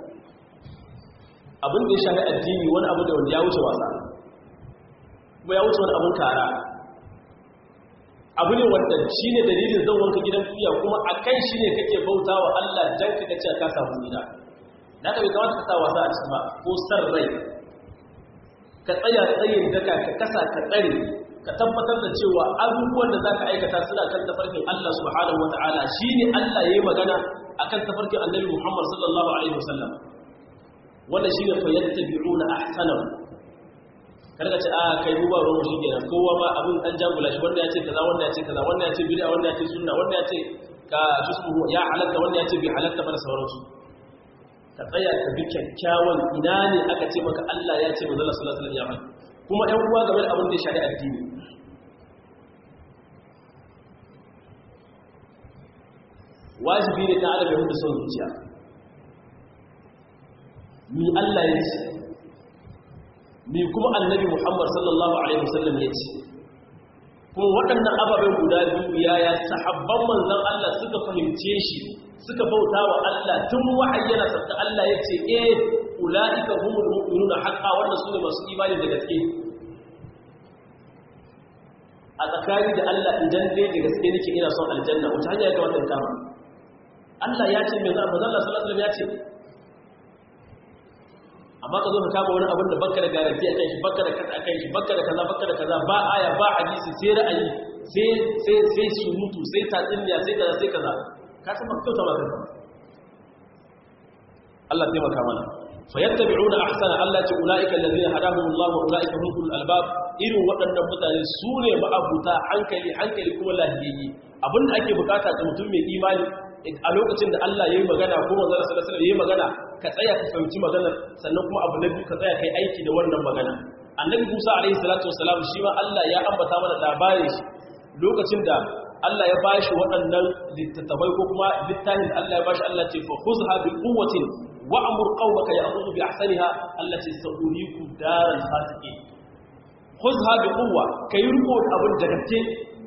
abin da ya shafi addini wani abu da wanda ya wuce wasa kuma ya wuce wani abun kara abu ne wanda shi ne dalilin zan wanka gidan duniya kuma a kan shi ne kake bauta wa Allah don ka ga cewa ka samu gida da ka bai kamata ka sa wasa a cikin ba ko san rai ka tsaya tsayin daka ka kasa ka tsare ka tabbatar da cewa abubuwan da za ka aikata suna kan tafarkin Allah subhanahu wa ta'ala shi ne Allah ya yi magana a kan tafarkin annabi Muhammad sallallahu alaihi wasallam wannan shi ne fayattabi'una ahsanahu karka ce a kai mu ba ruwan shi kenan kowa ma abin dan jagula shi wanda ya ce kaza wanda ya ce kaza wanda ya ce bid'a wanda ya ce sunna wanda ya ce ka jismu ya halatta wanda ya ce bi halatta ba da sauransu ka tsaya ka bi kyakkyawan ina ne aka ce maka Allah ya ce manzo sallallahu alaihi wasallam ya faɗi kuma ɗan uwa game da abin da ya shari addini wajibi ne ta adam ya hudu son zuciya ni Allah ya ce me kuma annabi Muhammad sallallahu alaihi wasallam ya ce kuma waɗannan ababen guda biyu yaya sahabban manzon Allah suka fahimce shi suka bauta wa Allah tun wahayyana sabta Allah ya ce eh ulaika humul mu'minuna haqqan wannan sune masu imani da gaske a tsakani da Allah idan dai da gaske nake ina son aljanna wata hanya ya kamata in kama Allah ya ce me za manzon Allah sallallahu alaihi wasallam ya ce amma ka zo ka kama wani abin da baka da garanti akan shi baka da kaza akan shi baka da kaza baka da kaza ba aya ba hadisi sai ra'ayi sai sai sai surutu sai tatsuniya sai kaza sai kaza ka san baka kyauta ba kanka Allah taimaka mana fayattabi'una ahsana Allah ta ulaika alladhina hadahumullah wa ulaika humul albab irin waɗannan mutane su ne ma'abuta hankali hankali kuma lahiyyi abinda ake bukata ga mutum mai imani a lokacin da Allah ya yi magana ko manzon sallallahu alaihi wasallam ya yi magana ka tsaya ka fahimci maganar sannan kuma abu na biyu ka tsaya kai aiki da wannan magana annabi Musa alaihi salatu wasalam shi ma Allah ya ambata mana labarin shi lokacin da Allah ya bashi waɗannan littattafai ko kuma littafin da Allah ya bashi Allah ce fa khuzha bi quwwatin wa'mur qawmaka ya'khudhu bi ahsaniha allati sa'uriku daral fasiqin khuzha bi quwwa kai riko da abin da gaske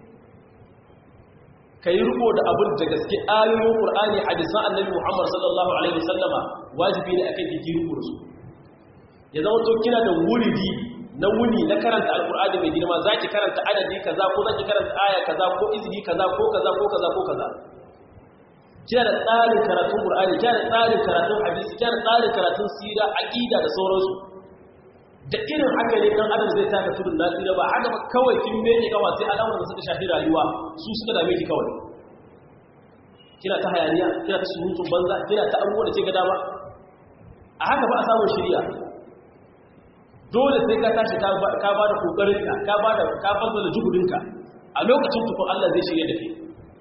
ka yi riko da abin da gaske ayoyin ƙur'ani hadisan annabi Muhammad sallallahu alaihi wasallama wajibi ne akan kiki riko da su ya zama to kina da wuridi na wuni na karanta alƙur'ani mai girma zaki karanta adadi kaza ko zaki karanta aya kaza ko izini kaza ko kaza ko kaza ko kaza kina da tsarin karatun ƙur'ani kina da tsarin karatun hadisi kina da tsarin karatun sira aqida da sauransu da irin haka ne kan adam zai taka tudun nasira ba haka ba kawai kin mene kawai sai al'amuran da suka shafi rayuwa su suka dame ki kawai kina ta hayaniya kina ta surutun banza kina ta abubuwa da ke ga dama a haka ba a samu shirya dole sai ka tashi ka ba da kokarinka ka ba da ka fasa da jugudinka a lokacin tukun Allah zai shirya da kai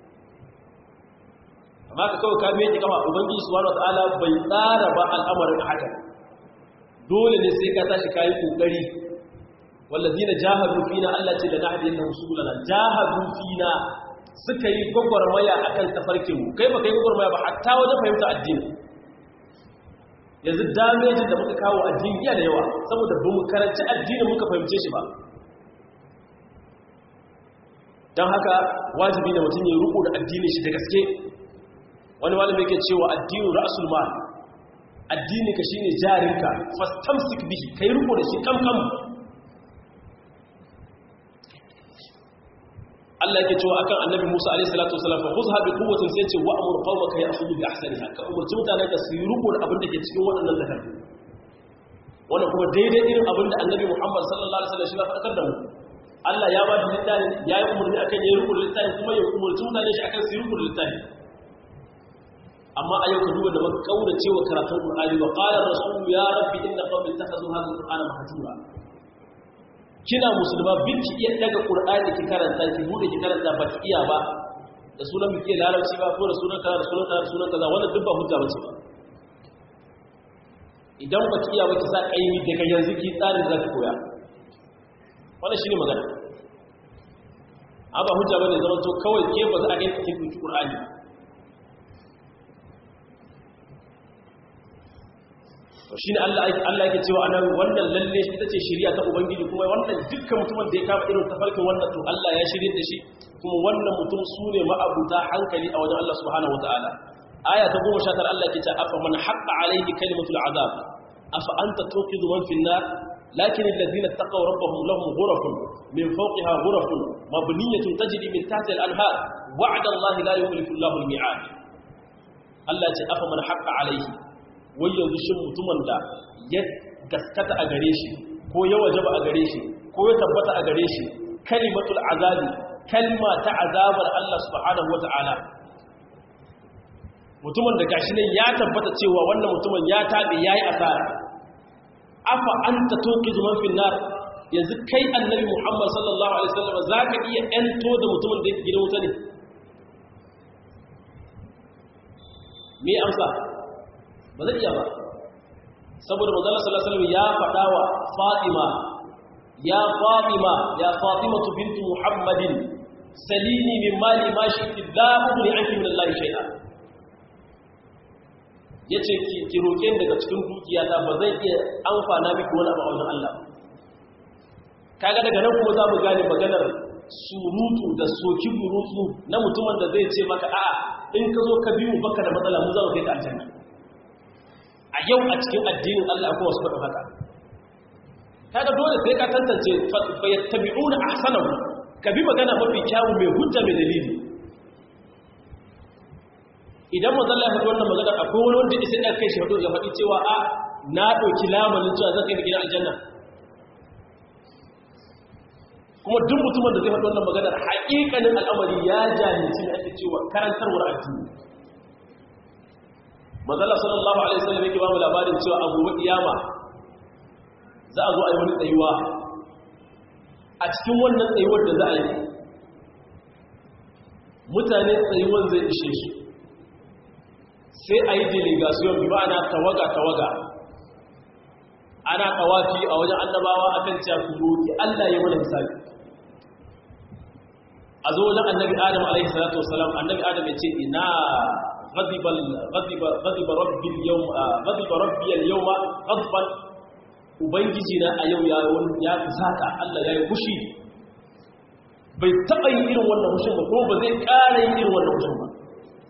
amma ka kawai ka mene kawai ubangiji subhanahu wataala bai tsara ba al'amarin haka dole ne sai ka tashi kayi kokari wallazina jahadu fina Allah ce da nahdiyannahum subulana jahadu fina suka yi gwagwarmaya akan tafarkin mu kai ba kai gwagwarmaya ba hatta wajen fahimta addini yanzu damejin da muka kawo addini yana da yawa saboda ba mu karanci addini muka fahimce shi ba dan haka wajibi ne mutum ya ruko da addinin shi da gaske wani malami yake cewa addinu ra'sul mal addini ka shine jarinka fastamsik bihi kai ruko da shi kamkam Allah yake cewa akan annabi Musa alaihi salatu wasallam fa khudha bi quwwatin sai ce wa'mur qaumaka ya'khudhu bi ahsaniha ka umurci mutane da su ruko da abin da ke cikin waɗannan takardu wannan kuma daidai irin abin da annabi Muhammad sallallahu alaihi wasallam shi ya faɗakar da mu Allah ya ba da littafi ya yi umurni akan ya ruko da littafi kuma ya umurci mutane shi akan su ruko da littafi amma a yau ka duba da maka kaura cewa karatun Qur'ani wa qala rasul ya rabbi inna qawmi ittakhadhu hadha al-qur'ana mahjura kina musulma binki iya daga Qur'ani ki karanta ki bude ki karanta ba ki iya ba da sunan miki larabci ba ko da sunan kaza da sunan kaza da sunan kaza wannan duk ba hujja bace ba idan ba ki iya ba ki sa kaimi daga yanzu ki tsarin da zaki koya wannan shine magana aba hujja bane zaman to kawai ke ba za a ga ki ki Qur'ani shi ne Allah yake cewa anan wannan lalle ita ce shari'a ta ubangiji kuma wannan dukkan mutumin da ya kama irin tafarkin wannan to Allah ya shirye da shi kuma wannan mutum sune ma'abuta hankali a wajen Allah subhanahu wataala aya ta goma sha tara Allah yake cewa afa man haqqa alayhi kalimatul azab afa anta tuqidu man fil nar lakin alladhina taqaw rabbahum lahum ghurafun min fawqiha ghurafun mabniyatun tajri min tahtiha al-anhar wa'da Allah la yukhlifu Allahu al-mi'ad Allah ya ce afa man haqqa alayhi wai yanzu shi mutumin da ya gaskata a gare shi ko ya wajaba a gare shi ko ya tabbata a gare shi kalimatul azabi kalma ta azabar Allah subhanahu wata'ala mutumin da gashi ne ya tabbata cewa wannan mutumin ya tabe yayi asara afa anta tuqizu man fil nar yanzu kai annabi Muhammad sallallahu alaihi wasallam zaka iya ento da mutumin da yake gidan wuta ne me amsa ba zai iya ba saboda manzala sallallahu alaihi wasallam ya faɗa wa Fatima ya Fatima ya Fatima bintu Muhammadin salini min mali ma shi'ti la ughni anki min Allah shay'a yace ki ki roke daga cikin dukiya ta ba zai iya amfana miki wani abu a wajen Allah kaga daga nan kuma za mu gane maganar surutu da soki burutsu na mutumin da zai ce maka a'a in ka zo ka biyu baka da matsala mu za mu kai ka aljanna. A yau a cikin addinin Allah akwai wasu faɗin haka. Kaga dole sai ka tantance fa yattabi'una ahsanahu, ka bi magana mafi kyawu mai hujja mai dalili. Idan manzo Allah ya faɗi wannan magana akwai wani wanda sai da kai shi faɗo ya faɗi cewa a na ɗauki lamarin cewa zan kai ka gidan aljanna. Kuma duk mutumin da zai faɗi wannan maganar haƙiƙanin al'amari ya jahilci da ake cewa karantarwar addini. Manzo Allah sallallahu alaihi wasallam yake ba mu labarin cewa a gobe kiyama za a zo a yi wani tsayuwa. A cikin wannan tsayuwar da za a yi mutane tsayuwar zai ishe su. Sai a yi delegation bi ma'ana tawaga-tawaga. Ana kawafi a wajen annabawa akan cewa ku roki Allah ya mana misali. A zo wajen annabi Adam alaihi salatu wasalam, annabi Adam ya ce ina ghadibal ghadiba ghadiba rabbi al-yawm ghadiba rabbi al-yawma ghadban, ubangiji na a yau ya ya fusata, Allah ya yi fushi. Bai taba yin irin wannan fushin ba ko ba zai ƙara yin irin wannan fushin ba.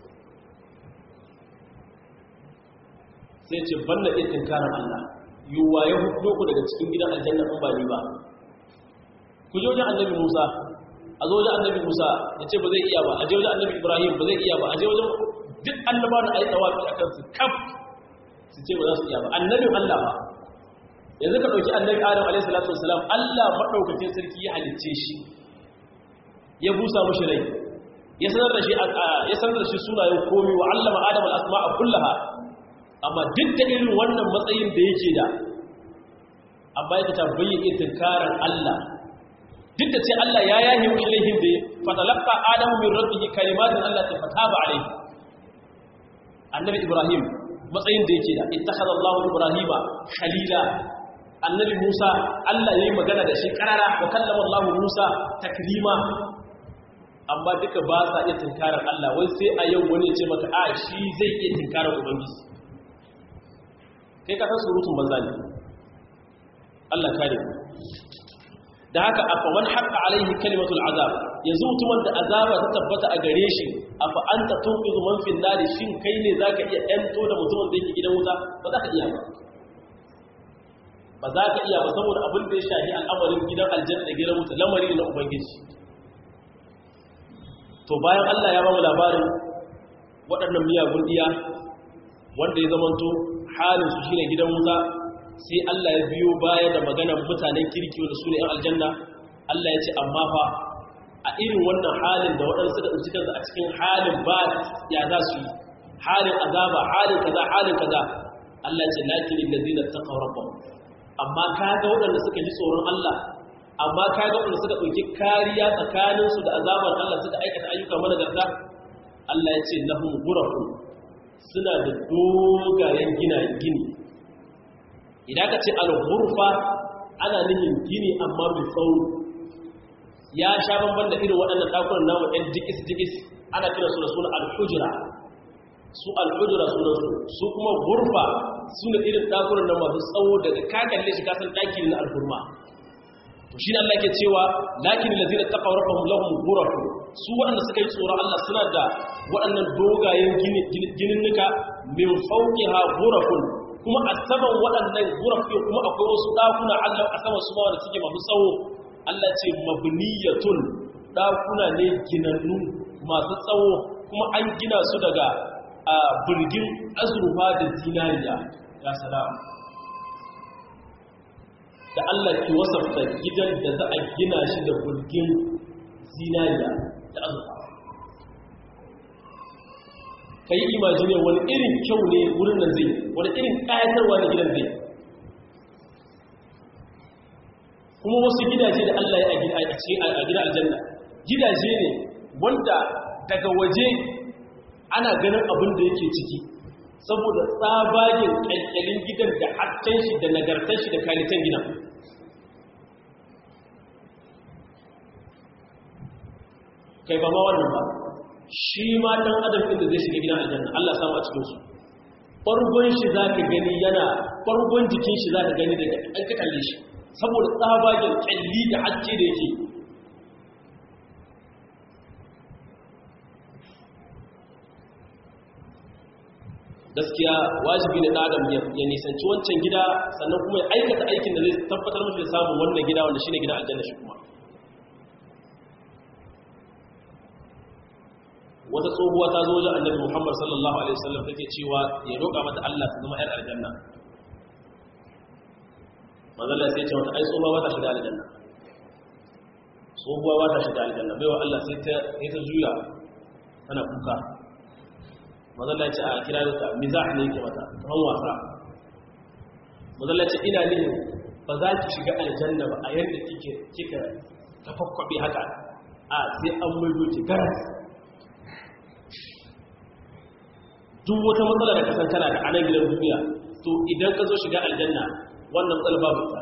Sai ce banna iya tinkarar Allah, yiwuwa ya hudu ku daga cikin gidan aljanna in ba ni ba. Ku je wajen annabi Musa, a zo wajen annabi Musa ya ce ba zai iya ba, a je wajen annabi Ibrahim ba zai iya ba, a je wajen duk annaba da ayi tawafi a kansu kaf su ce ba za su iya ba. Annabin Allah ba. Yanzu ka ɗauki annabi Adam alaihi salatu wasalam, Allah maɗaukakin sarki ya halicce shi, ya busa mushi rai, ya sanar da shi ya sanar da shi sunayen komai, wa allama Adam al-asma'a kullaha. Amma duk da irin wannan matsayin da yake da, amma yake ta bayyana tinkarar Allah. Duk da ce Allah ya yahi mushi laifin da ya fatalaqqa Adamu min rabbihi kalimatin Allah ta fataba alayhi. Annabi Ibrahim matsayin da yake da, ittakhadha Allahu Ibrahima khalila. Annabi Musa Allah yayi magana da shi karara, wa kallama Allahu Musa taklima. Amma duka ba sa iya tinkarar Allah, wai sai a yau wani ya ce maka a shi zai iya tinkarar Ubangiji. Kai ka san surutun banza ne. Allah kare mu. Da haka afa man haqqa alaihi kalimatul azab, yanzu mutumin da azaba ta tabbata a gare shi, afa anta tunqizu man fil nar, shin kai ne zaka iya yanto da mutumin da yake gidan wuta? Ba za ka iya ba. Ba za ka iya ba saboda abin da ya shahi al'amarin gidan aljanna da gidan wuta lamari na Ubangiji. To bayan Allah ya ba mu labarin waɗannan miyagun diya wanda ya zamanto halin su shine gidan wuta, sai Allah ya biyo baya da maganar mutanen kirki wanda su ne ‘yan aljanna. Allah ya ce amma fa a irin wannan halin da waɗansu suka tsinci kansu a cikin halin ba ya za su yi, halin azaba, halin kaza, halin kaza. Allah ya ce lakin allazina taqaw rabbahum, amma kaga waɗanda suka ji tsoron Allah, amma kaga waɗanda suka ɗauki kariya tsakaninsu da azabar Allah, suka aikata ayyuka managarta. Allah ya ce lahum ghurafun, suna da dogayen gina gini. Idan ka ce al-ghurfa ana nufin gini amma mai tsawo, ya sha bamban da irin waɗannan ɗakunan namu ɗan jikis-jikis, ana kira su da suna al-hujra. Su al-hujra sunan su, su kuma ghurfa su ne irin ɗakunan nan masu tsawo, daga ka kalle shi kasan ɗaki ne na al-hurma. To shi ne Allah ke cewa lakin allazina taqaw rabbahum lahum ghurafun, su waɗanda suka yi tsoron Allah suna da waɗannan dogayen gininnika min fawqiha ghurafun, kuma a saman waɗannan ghurafin kuma akwai wasu ɗakuna Allah a saman su ma wanda suke masu tsawo. Allah ce mabniyatun, ɗakuna ne ginannu masu tsawo, kuma an gina su daga burgin azurfa da zinariya. Ya salam. Da Allah ke wasafta gidan da za a gina shi da burgin zinariya da azurfa. Ka yi imajine wani irin kyau ne wurin nan zai, wani irin ƙayatarwa na gidan zai. Kuma wasu gidaje da Allah ya a gidan aljanna, gidaje ne wanda daga waje ana ganin abin da yake ciki, saboda tsabagen ƙalƙalin gidan da hasken shi da nagartar shi da kalitan gidan. Kai ba ma wannan ba, shi ma ɗan adam ɗin da zai shiga gidan aljanna Allah samu a cikinsu, ɓargon shi za ka gani yana ɓargon jikin shi za ka gani daga ɗan ka kalle shi saboda tsabagen kyalli da haske da yake. Gaskiya wajibi ne ɗan ya nisanci wancan gida sannan kuma ya aikata aikin da zai tabbatar mashi da samun wannan gida wanda shine gidan aljanna shi kuma. Wata tsohuwa ta zo wajen annabi Muhammad sallallahu alaihi wasallam take cewa ya roƙa mata Allah ta zama ƴar aljanna. Manzo Allah sai ya ce mata ai tsohuwa ba ta shiga aljanna. Tsohuwa ba ta shiga aljanna. Baiwa Allah sai ta sai ta juya tana kuka. Manzo Allah ya ce a kira ta mizah ne yake mata kamar wasa. Manzo Allah ya ce ina nihin ba za ki shiga aljanna ba a yanda kike kika tafakkwabe haka. A sai an maido ki garas. Duk wata matsala da kasan kana da anan gidan duniya to idan ka zo shiga aljanna wannan matsala babu ta.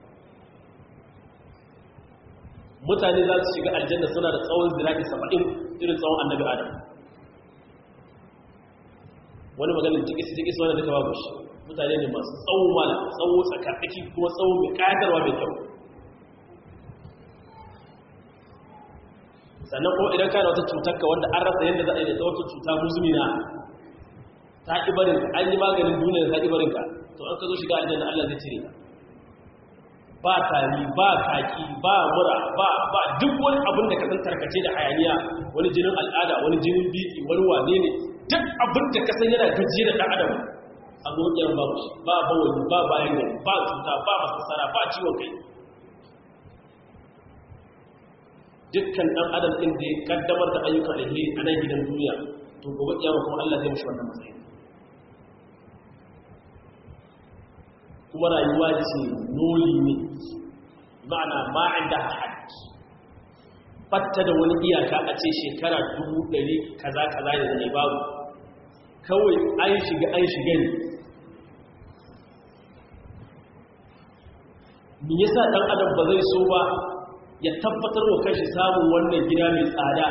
Mutane za su shiga aljanna suna da tsawon zirafi saba'in irin tsawon annabi Adam. Wani maganin tikis-tikis wanda duka babu shi. Mutane ne masu tsawo mala, tsawo tsakatsaki kuma tsawo mai kayatarwa mai kyau. Sannan kuma idan kana wata cutarka wanda an rasa yadda za a yi da wata cuta muzmina ta ƙi barinka, an yi maganin duniya ta ƙi barinka, to an ka zo shiga aljanna Allah zai cire ka. Ba tari, ba kaki, ba mura, ba ba duk wani abin da ka san tarkace da hayaniya, wani jinin al'ada, wani jinin biki, wani wane ne, duk abin da ka san yana gajiye da ɗan adam a zuciyar babu shi, ba bawani, ba bayan gari, ba cuta, ba masassara, ba ciwon kai. Dukkan ɗan adam ɗin da ya kaddamar da ayyukan alheri a nan gidan duniya, to gobe kiyama kuma Allah zai mishi wannan matsayi. Kuma rayuwa ce noli ne, ma'ana ma'in da haɗi fatta da wani iyaka a ce shekara dubu ɗari kaza kaza da zane babu, kawai an shiga an shiga ne. Me yasa ɗan adam ba zai so ba ya tabbatar wa kashi samun wannan gida mai tsada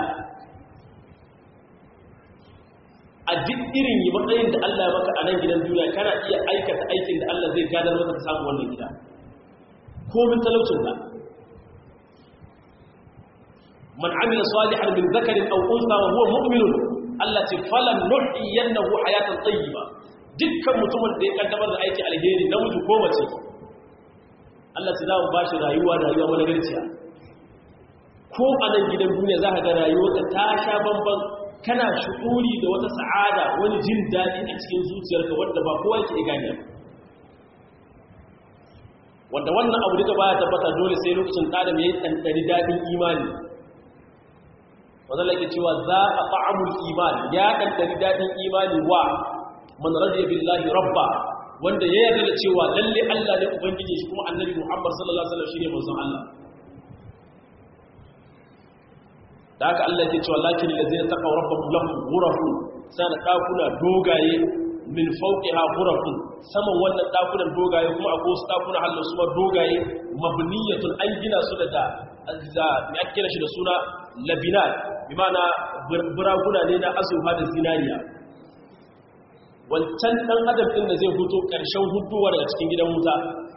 a duk irin yi matsayin da Allah ya maka a nan gidan duniya kana iya aikata aikin da Allah zai gadar maka ta samu wannan gida komin talaucin ka. Man amila salihan min zakarin aw unsa wa huwa mu'minun Allah ce falan nuhyiyannahu hayatan tayyiba. Dukkan mutumin da ya kaddamar da aiki alheri namiji ko mace Allah ce za mu bashi rayuwa rayuwa managarciya. Ko a nan gidan duniya za ka ga rayuwarka ta sha bamban, kana shu'uri da wata sa'ada, wani jin daɗi a cikin zuciyarka wanda ba kowa yake gane. Wanda wannan abu duka baya tabbata dole sai lokacin ɗadam ya yi ɗanɗani daɗin imani. Wanda lake cewa za a fa'amul imani, ya ɗanɗani daɗin imani wa man radiya billahi rabba, wanda ya yarda da cewa lalle Allah ne ubangiji shi kuma annabi Muhammad sallallahu alaihi wasallam shine manzon Allah. Da haka Allah yake cewa lakin allazina taqaw rabbahum lahum ghurafun, sana dakuna dogaye min fawqiha ghurafun, saman wannan dakunan dogaye kuma akwai wasu dakuna Allah su ma dogaye mabniyatun, an gina su da da ya kira shi da suna labinat, bi ma'ana buraguna ne na azurfa da zinariya. Wancan dan adam din da zai huto karshen huduwa daga cikin gidan wuta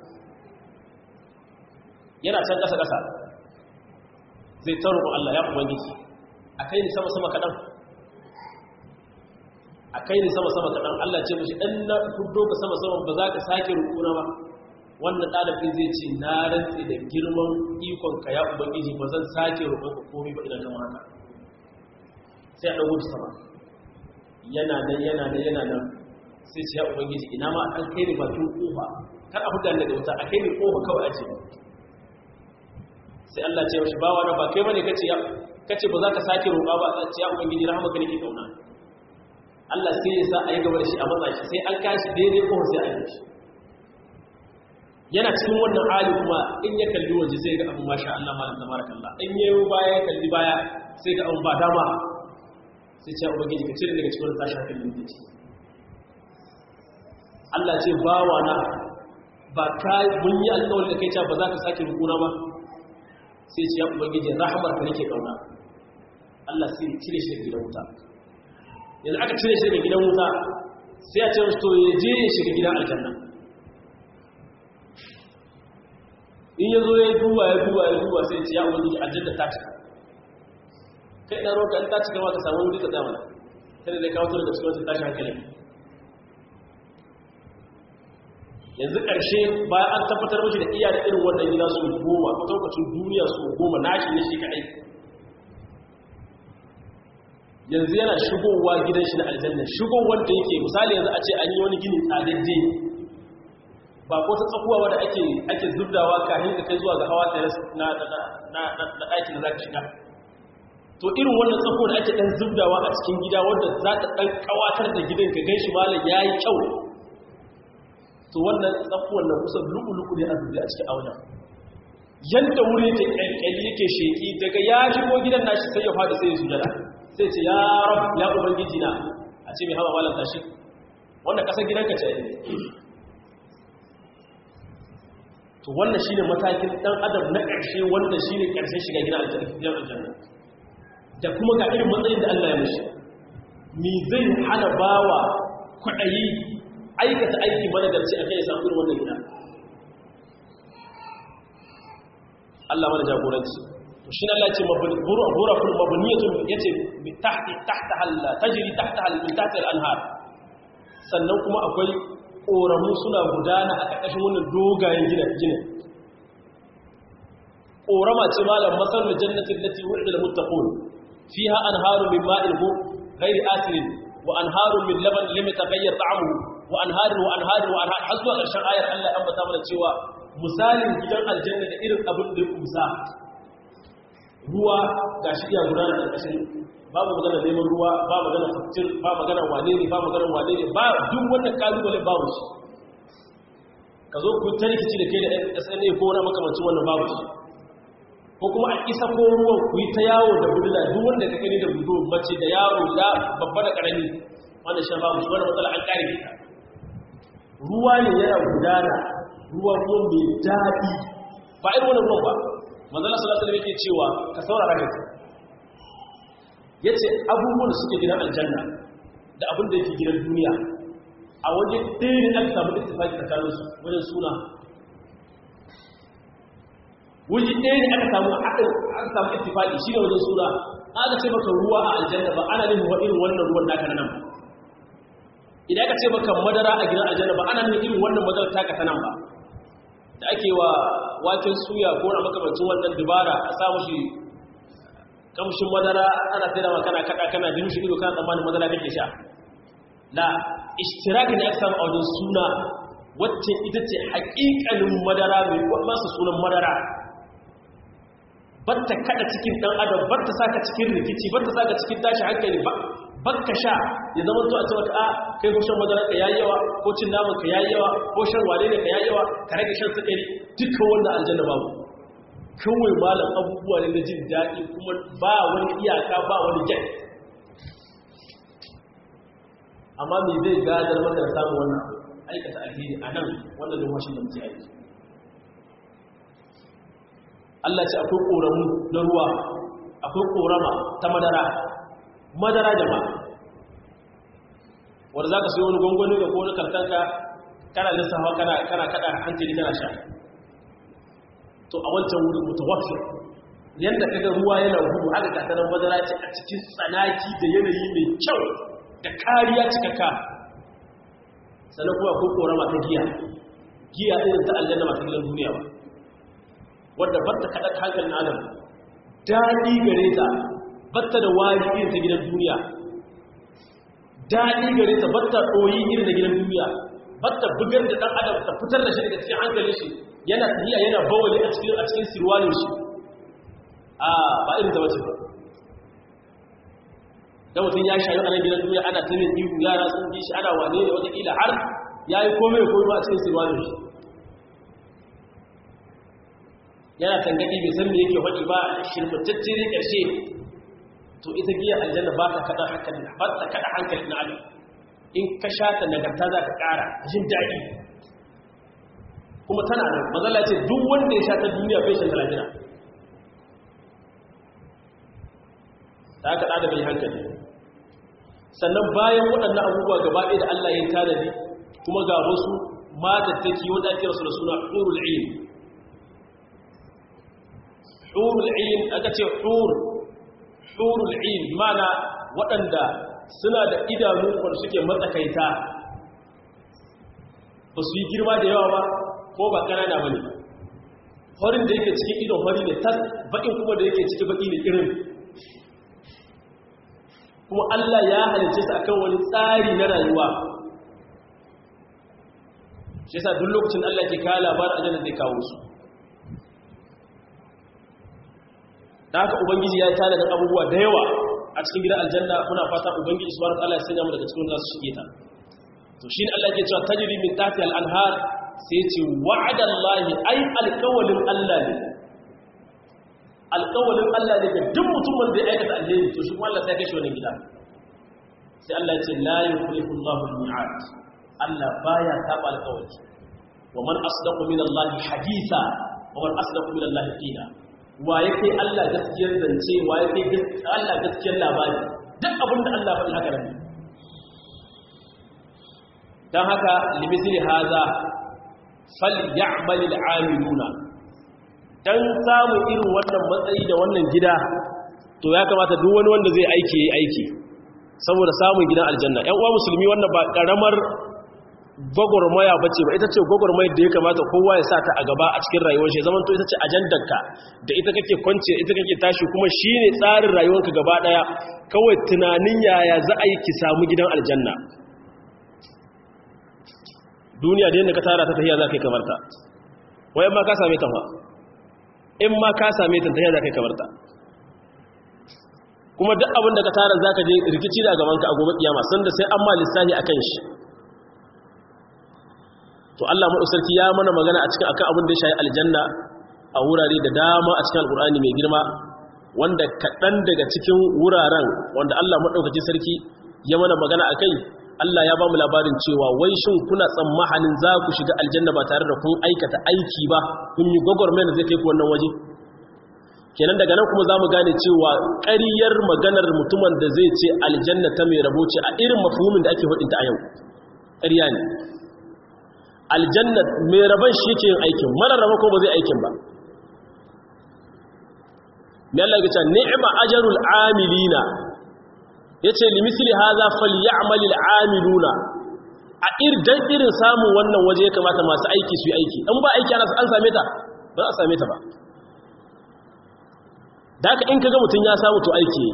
yana can kasa kasa, zai ta roƙon Allah ya ubangiji a kai ni sama-sama kaɗan, a kai ni sama-sama kaɗan. Allah ce mashi ɗan na hudu ka sama-sama ba za ka sake rukuna ba. Wannan ɗalibin zai ce na rantse da girman ikonka ya ubangiji ba zan sake roƙon ka komai ba idan kama haka. Sai a ɗago sama yana nan yana nan yana nan sai ce ya ubangiji ina ma an kai ni bakin ƙofa, kar a hudu daga wuta, a kai ni ƙofa kawai a ce. Sai Allah ce mashi bawa na ba kai bane kace ya kace ba za ka sake roƙa ba, sai ya ubangiji rahama ka nake kauna. Allah sai ya sa ayi gaba da shi a matsa shi, sai an kashi daidai ko sai an yi. Yana cikin wannan hali kuma in ya kalli waje sai ga abu masha Allah malam tabarakallah, in yayi baya ya kalli baya sai ga abu ba dama, sai ce ubangiji ka cire daga cikin wannan tashi hankalin da ke. Allah ce bawa na ba ka mun yi alƙawari da kai cewa ba za ka sake rukuna ba, sai ce ya ubangiji rahamar ka nake kauna. Allah sai ya cire shi daga gidan wuta. Yanzu aka cire shi daga gidan wuta sai ya ce to ya je ya shiga gidan aljanna. in ya zo ya duba ya duba ya duba sai ce ya ubangiji aljanna ta cika kai na roƙa in ta cika ma ka samu wuri ka zamana kada da kawo daga cikin wasu tashi hankali yanzu ƙarshe bayan an tabbatar mashi da iya da irin wannan gida su goma ko lokacin duniya su goma nashi ne shi kaɗai yanzu yana shigowa gidan shi na aljanna shigowar da yake misali yanzu a ce an yi wani gini tsadadde ba ko ta tsakuwa wadda ake ake zubdawa kafin ka kai zuwa ga hawa terrace na na na ɗakin da za ka shiga to irin wannan tsakuwa da ake ɗan zubdawa a cikin gida wanda za ta ɗan ƙawatar da gidan ka gan shi malam ya yi kyau to wannan tsakuwar na kusa lu'ulu'u ne a zubi a cikin auren yadda wuri yake ƙalƙali yake sheƙi daga ya shigo gidan nashi sai ya faɗi sai ya sujada sai ce ya rab ya ubangiji na a ce mai hawa malam tashi wanda kasar gidanka ce to wannan shine matakin dan adam na ƙarshe wanda shine ƙarshen shiga gidan aljanna da kuma ga irin matsayin da Allah ya mishi mi zai hana bawa kwaɗayi aikata aiki managarci akai ya samu irin wannan gida Allah mana jagoranci shi Allah ce ghurafun mabniyatun yace bi tahti tahtaha tajri tahtaha min tahti al-anhar sannan kuma akwai koramu suna gudana a ƙarƙashin wannan dogayen gina gina korama ce malam masal jannatin lati wu'ida lil muttaqun fiha anharun min ma'in ghayri asirin wa anharun min laban lam yataghayyar ta'amuhu wa anharun wa anharun wa anharun har zuwa ƙarshen ayar Allah ya ambata mana cewa misalin gidan aljanna da irin abin da ya kumsa ruwa ga shi iya gudana da ƙashin babu magana neman ruwa ba magana faktir ba magana wane ne ba magana wane ne ba duk wannan kalubale babu shi ka zo ku ta rikici da kai da S N A ko wani makamancin wannan babu shi ko kuma a isa ko ruwan ku yi ta yawo da budula duk wanda ka gani da budo mace da yaro da babba da karami wannan shan babu shi wannan matsala an kare ta ruwa ne yana gudana ruwa ko mai daɗi ba irin wannan ruwan ba manzala sallallahu alaihi wasallam yake cewa ka saurara kai yace abubuwan da suke gidan aljanna da abin da yake gidan duniya a waje ɗaya ne aka samu ittifaki tsakanin su wajen suna waje ɗaya ne aka samu haɗin aka samu ittifaki shine wajen suna aka ce maka ruwa a aljanna ba ana nufin wa irin wannan ruwan naka nan ba idan aka ce maka madara a gidan aljanna ba ana nufin irin wannan madara taka ta nan ba da ake wa waken suya ko na makamancin wannan dubara a samu shi kamshin madara ana sai da kana kada kana jin shi ido kana tsammanin madara kake sha la ishtiraki ne aka samu a wajen suna wacce ita ce haƙiƙanin madara mai masa sunan madara batta kada cikin dan adam batta saka cikin rikici batta saka cikin tashi hankali ba bakka sha ya zama to a ce maka a kai ko shan madara ka yayi yawa ko cin naman ka yayi yawa ko shan wale ne ka yayi yawa ka rage shan sukari dukkan wanda aljanna babu kawai malam abubuwa ne na jin daɗi kuma ba wani iyaka ba wani jan amma me zai gadar maka da samun wannan aikata alheri a nan wannan lumwashin da muke aiki Allah ce akwai ƙoramu na ruwa akwai ƙorama ta madara madara jama'a wanda za ka sai wani gwangwani da kone karkanka kana lissafa kana kana kada hankali kana sha to a wancan wurin mutawaffir yanda kaga ruwa yana gudu haka katanan madara ce a cikin tsanaki da yanayi mai kyau da kariya cikakka sannan kuma akwai korama ta giya giya irin ta aljanna masu gidan duniya ba wadda batta kada hankalin adam daɗi gare ta batta da wari irin ta gidan duniya daɗi gare ta batta ɗoyi irin da gidan duniya batta bugar da ɗan adam ta fitar da shi daga cikin hankalin shi yana tafiya yana bawali a cikin a cikin sirwalin shi a ba irin da wace ba da mutum ya shayi a nan gidan duniya ana ta min ihu yara sun ji shi ana wane ne wataƙila har ya yi komai komai a cikin sirwalin shi yana tangaɗi bai san me yake faɗi ba shirmutacce ne ƙarshe to ita giyar aljanna ba ta kaɗa hankali ba ta kaɗa hankali na adam in ka sha ta nagarta za ta ƙara jin daɗi kuma tana nan mazala ce duk wanda ya sha ta duniya bai shan talajina ta haka ɗada bai hankali sannan bayan waɗannan abubuwa gaba ɗaya da Allah ya tanadi kuma ga wasu matattaki wanda ake rasu da suna hurul ilm hurul ayn aka ce hur hurul ayn mana waɗanda suna da idanu wanda suke matsakaita ba su yi girma da yawa ba ko ba kanana bane horin da yake cikin idon hori ne tas bakin kuma da yake cikin baki ne irin kuma Allah ya halice su akan wani tsari na rayuwa shi yasa duk lokacin Allah ke kawo labarin aljanna zai kawo su da haka ubangiji ya yi tare da abubuwa da yawa a cikin gidan aljanna muna fata ubangiji subhanahu wataala ya sanya mu daga cikin zasu shige ta to shine Allah yake cewa tajri min tahtiha al-anhar sai ya ce wa'adallahi ay alqawlin Allah ne alqawlin Allah ne ga duk mutumin da ya aikata alheri to shi kuma Allah sai ya kashe wannan gida sai Allah ya ce la yukhlifu Allahu al-mi'ad Allah baya saba alƙawari wa man asdaqu min Allah haditha wa man asdaqu min Allah qila wa yake Allah gaskiyar zance wa yake Allah gaskiyar labari duk abinda Allah faɗi haka ne dan haka limithli hadha falya'mal al'amiluna dan samu irin wannan matsayi da wannan gida to ya kamata duk wani wanda zai aiki yayi aiki saboda samun gidan aljanna ƴan uwa musulmi wannan ba karamar gwagwarmaya bace ba ita ce gwagwarmayar da ya kamata kowa ya sa ta a gaba a cikin rayuwar shi zaman to ita ce ajandarka da ita kake kwance ita kake tashi kuma shine tsarin rayuwarka gaba daya kawai tunanin yaya za a yi ki samu gidan aljanna duniya da yadda ka tara ta tahiya za ka yi kamar ta wai in ma ka same ta fa in ma ka same ta tahiya za ka yi kamar ta kuma duk abin da ka tara za ka je rikici da gabanka a gobe kiyama sanda sai an ma lissafi akan shi to Allah madauki ya mana magana a cikin akan abin da ya shafi aljanna a wurare da dama a cikin alkur'ani mai girma wanda kaɗan daga cikin wuraren wanda Allah madauki sarki ya mana magana akai Allah ya ba mu labarin cewa wai shin kuna tsammanin za ku shiga aljanna ba tare da kun aikata aiki ba kun yi gwagwarmayar da zai kai ku wannan waje kenan daga nan kuma za mu gane cewa ƙaryar maganar mutumin da zai ce aljanna ta mai rabo ce a irin mafhumin da ake hudinta a yau ƙarya ne aljanna mai rabon shi yake yin aikin mara rabo ko ba zai aikin ba mai Allah ya ce ni'ma ajrul amilina yace limisli hadha falyamal al'amiluna a irdan irin samun wannan waje ya kamata masu aiki su yi aiki in ba aiki ana an same ta ba a same ta ba da haka in kaga mutun ya samu to aiki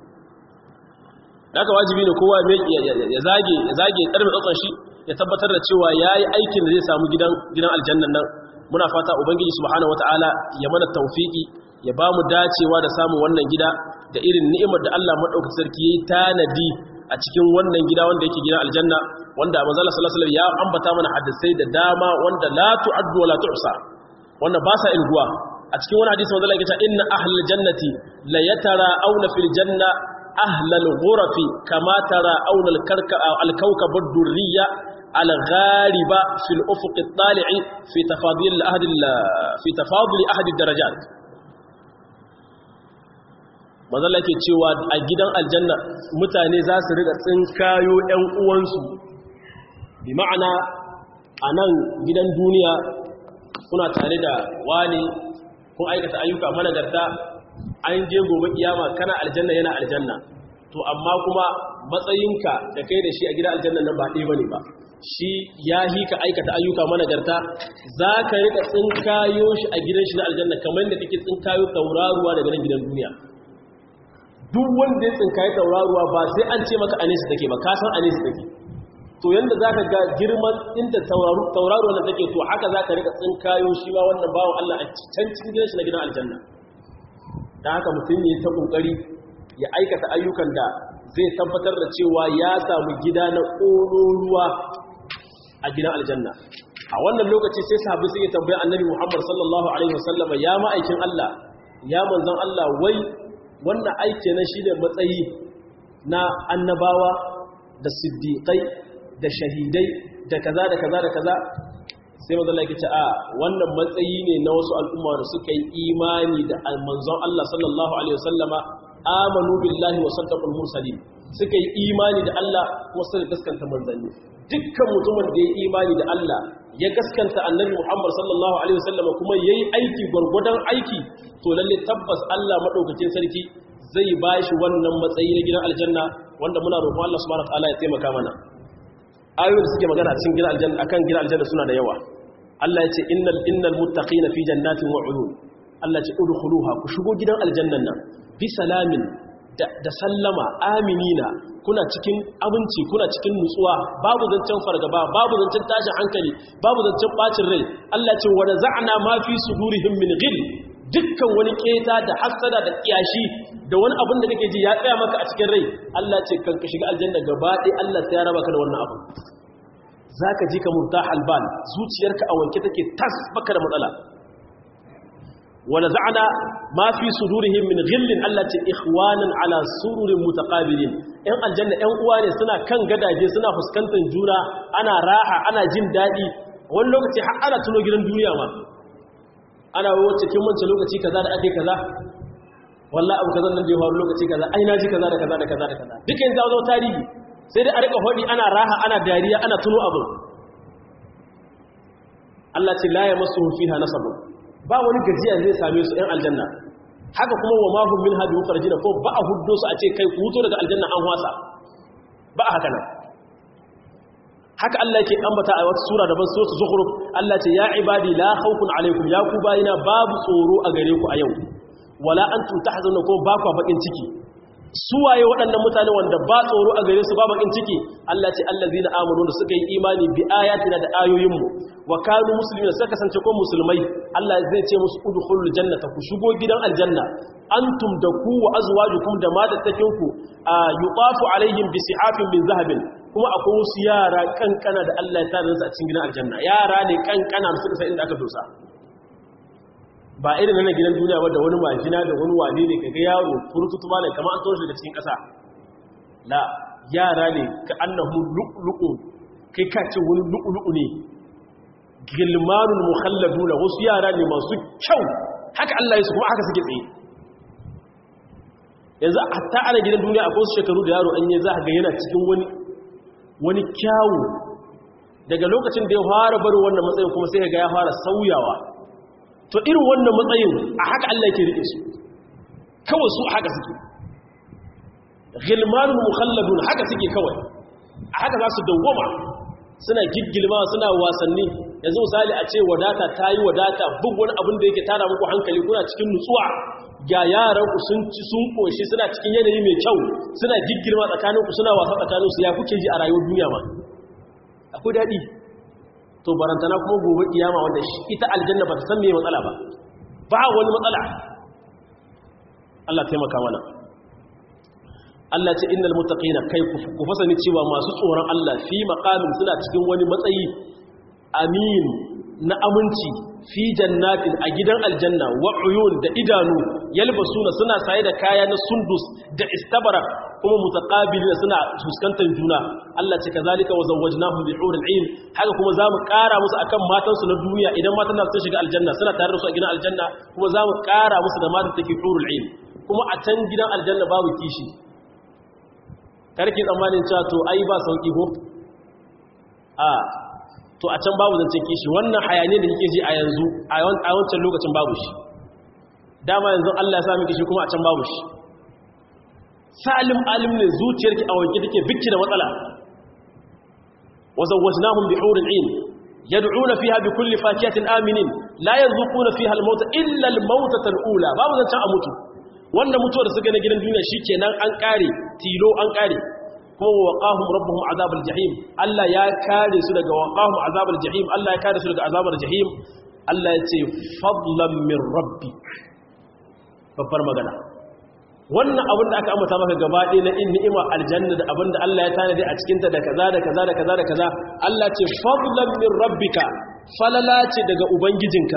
da haka wajibi ne kowa ya zage ya zage karbe tsotson shi ya tabbatar da cewa yayi aikin da zai samu gidan gidan aljannan nan muna fata ubangiji subhanahu wataala ya mana tawfiki ya ba mu dacewa da samun wannan gida da irin ni'imar da Allah madaukakin sarki yayi tanadi a cikin wannan gida wanda yake gidan aljanna wanda manzo Allah sallallahu alaihi wasallam ya ambata mana hadisai da dama wanda la tu'addu wa la tuhsa wanda ba sa ilguwa a cikin wani hadisi manzo Allah yake cewa inna ahlal jannati la yatara'awna fil janna ahlal ghurafi kama tara'awna al-karka al-kawkab ad-durriyya al-ghariba fil ufuq at-tali'i fi tafadil ahad fi tafadul ahad ad-darajat mazalla ke cewa a gidan aljanna mutane za su riga tsinkayo ‘yan uwansu bi ma'ana a nan gidan duniya kuna tare da wani kun aikata ayyuka managarta an je gobe kiyama kana aljanna yana aljanna to amma kuma matsayinka da kai da shi a gidan aljanna nan ba ɗaya bane ba shi ya hi ka aikata ayyuka managarta za ka riga tsinkayo shi a gidan shi na aljanna kamar da kake tsinkayo tauraruwa daga nan gidan duniya duk wanda ya tsinkaye tauraruwa ba sai an ce maka anisa take ba kasan anisa take to yanda za ka ga girman inda tauraruwa nan take to haka za ka rika tsinkayo shi ma wannan bawan Allah a can cikin gidan shi na gidan aljanna da haka mutum ya ta kokari ya aikata ayyukan da zai tabbatar da cewa ya samu gida na ƙororuwa a gidan aljanna a wannan lokaci sai sahabbai suke tambaya annabi Muhammad sallallahu alaihi wasallam ya ma'aikin Allah ya manzon Allah wai wannan aiki na shi ne matsayi na annabawa da siddiƙai da shahidai da kaza da kaza da kaza sai manzon Allah yake ce a wannan matsayi ne na wasu al'umma da suka yi imani da manzon Allah sallallahu alaihi wasallama amanu billahi wa saddaqul mursalin suka yi imani da Allah kuma suka gaskanta manzanni dukkan mutumin da ya yi imani da Allah ya gaskanta annabi Muhammad sallallahu alaihi wasallam kuma yayi aiki gurgudan aiki to lalle tabbas Allah madaukakin sarki zai bashi wannan matsayi na gidan aljanna wanda muna roƙon Allah subhanahu wataala ya taimaka mana ayoyin da suke magana a cikin gidan aljanna akan gidan aljanna suna da yawa Allah ya ce innal innal muttaqina fi jannatin wa uyun Allah ya ce udkhuluha ku shigo gidan aljannan nan bi salamin da sallama aminina kuna cikin abinci kuna cikin nutsuwa babu zancen fargaba babu zancen tashin hankali babu zancen bacin rai Allah ce wa naza'na ma fi sudurihim min ghil dukkan wani keta da hasada da kiyashi da wani abin da kake ji ya tsaya maka a cikin rai Allah ce kan ka shiga aljanna gaba ɗaya Allah sai ya raba ka da wannan abu zaka ji ka murtahal bal zuciyarka a wanke take tas baka da matsala ونزعنا ما في صدورهم من غل التي إخوانا على سرور متقابلين إن الجنة إن أواني سنة كان قداجي سنة فسكنتن جونا أنا راحة أنا جن دادي واللغة أنا تنوغل الدنيا ما أنا ووتي كمان تلوغتي كذا أكي كذا والله أبو كذا نجي هو اللغتي كذا أي ناجي كذا كذا كذا كذا ديك إن زاوزو تاريخي سيدي أريك هودي أنا راحة أنا دارية أنا تنو أبو التي لا يمسه فيها نصب ba wani gajiya zai same su ɗan aljanna haka kuma wa mahum min hadi mukharajina ko ba a huddo su a ce kai ku huto daga aljanna an wasa ba haka nan haka Allah yake ambata a wata sura daban sura zukhruf Allah ce ya ibadi la khawfun alaykum ya ku bayina babu tsoro a gare ku a yau wala antum tahzanun ko ba ku bakin ciki suwaye waɗannan mutane wanda ba tsoro a gare su ba bakin ciki Allah ce allazina amanu da suka yi imani bi ayatina da ayoyinmu wa kanu muslimina suka kasance ko musulmai Allah zai ce musu udkhulul jannata ku shigo gidan aljanna antum da ku wa azwajukum da matattakinku yuqafu alaihim bi sihafin min zahabin kuma akwai wasu yara kankana da Allah ya tare su a cikin gidan aljanna yara ne kankana da suka san inda aka dosa ba irin nan gidan duniya ba da wani majina da wani wani ne kaga yaro furututu ma ne kamar an toshe da cikin ƙasa la yara ne ka annahu lu'lu'u kai ka ce wani lu'lu'u ne gilmanul mukhalladuna wasu yara ne masu kyau haka Allah ya su kuma haka suke tsaye yanzu hatta ana gidan duniya akwai wasu shekaru da yaro an yi za ga yana cikin wani wani kyawu daga lokacin da ya fara barin wannan matsayin kuma sai ga ya fara sauyawa to irin wannan matsayin a haka Allah yake rike su kawai su haka suke gilmanul mukhalladun haka suke kawai a haka za su dawwama suna giggilma suna wasanni yanzu misali a ce wadata ta yi wadata bug wani abin da yake tara muku hankali kuna cikin nutsuwa ga yaran ku sun ci sun koshi suna cikin yanayi mai kyau suna giggilma tsakaninku suna wasa tsakaninsu ya kuke ji a rayuwar duniya ma akwai daɗi to barantana kuma gobe kiyama wanda ita aljanna ba ta san meye matsala ba ba wani matsala Allah taimaka mana Allah ce innal muttaqina kai ku fasani cewa masu tsoron Allah fi maqamin suna cikin wani matsayi amin na aminci fi jannatin a gidan aljanna wa uyun da idanu yalbasuna suna saye da kaya na sundus da istabara kuma mutaqabilina suna fuskantar juna Allah ce kazalika wa zawwajnahum bi huril ain haka kuma zamu ƙara musu akan matan su na duniya idan matan da su shiga aljanna suna tare da su a gidan aljanna kuma zamu ƙara musu da matan take hurul ain kuma a can gidan aljanna babu kishi karki tsammanin cewa to ai ba sauki ko a to a can babu zancen kishi wannan hayaniya da kike ji a yanzu a wancan lokacin babu shi dama yanzu Allah ya sami kishi kuma a can babu shi salim alim ne zuciyarki a wanke take bikki da matsala wazawwajnahum bihurin ain yad'una fiha bikulli fakiyatin aminin la yanzuquna fiha al-maut illa al-mautata al-ula babu zancen a mutu wannan mutuwar da suka na gidan duniya shikenan an kare tilo an kare ko waqahum rabbuhum azabal jahim Allah ya kare su daga waqahum azabal jahim Allah ya kare su daga azabar jahim Allah ya ce fadlan min rabbi babbar magana wannan abin da aka ambata maka gaba ɗaya na in ni'ima aljanna da abin da Allah ya tanadi a cikin ta da kaza da kaza da kaza da kaza Allah ce fadlan min rabbika falala ce daga ubangijinka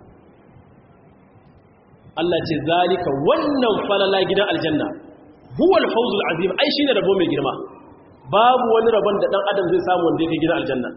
Allah ce zalika wannan falala gidan aljanna huwal fawzul azim ai shine rabo mai girma babu wani rabon da dan adam zai samu wanda yake gidan aljanna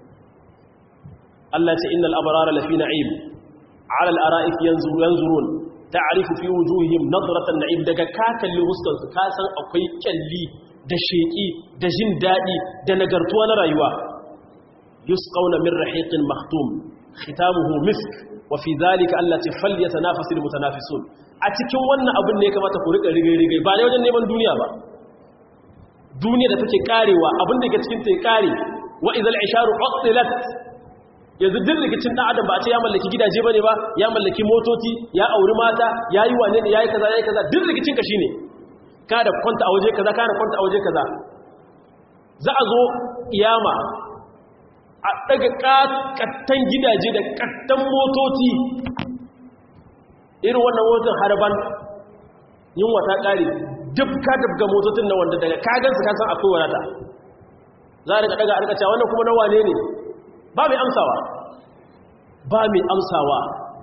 Allah ce innal abrara lafi na'im ala al-ara'ik yanzuru yanzurun ta'rifu fi wujuhihim nadratan na'im daga ka kalli huskan su ka san akwai kalli da sheki da jin dadi da nagartuwa na rayuwa yusqawna min rahiqin makhtum khitamuhu misk wa fi dhalika allati falyatanafasul mutanafisun a cikin wannan abin ne ya kamata ku rika rigai-rigai ba ne wajen neman duniya ba duniya da take karewa abin da ke cikin ta ya kare wa idhal isharu uqtilat yanzu din rikicin dan adam ba a ce ya mallaki gidaje bane ba ya mallaki motoci ya auri mata yayi wane ne yayi kaza yayi kaza din rikicin ka shine ka da kwanta a waje kaza ka da kwanta a waje kaza za a zo kiyama a daga kattan gidaje da kattan motoci irin wannan motar harban yin wata kare dubka dubga motocin na wanda daga kagansu ka san akwai wadata za a daga daga a rikacewa wannan kuma na wane ne ba mai amsawa ba mai amsawa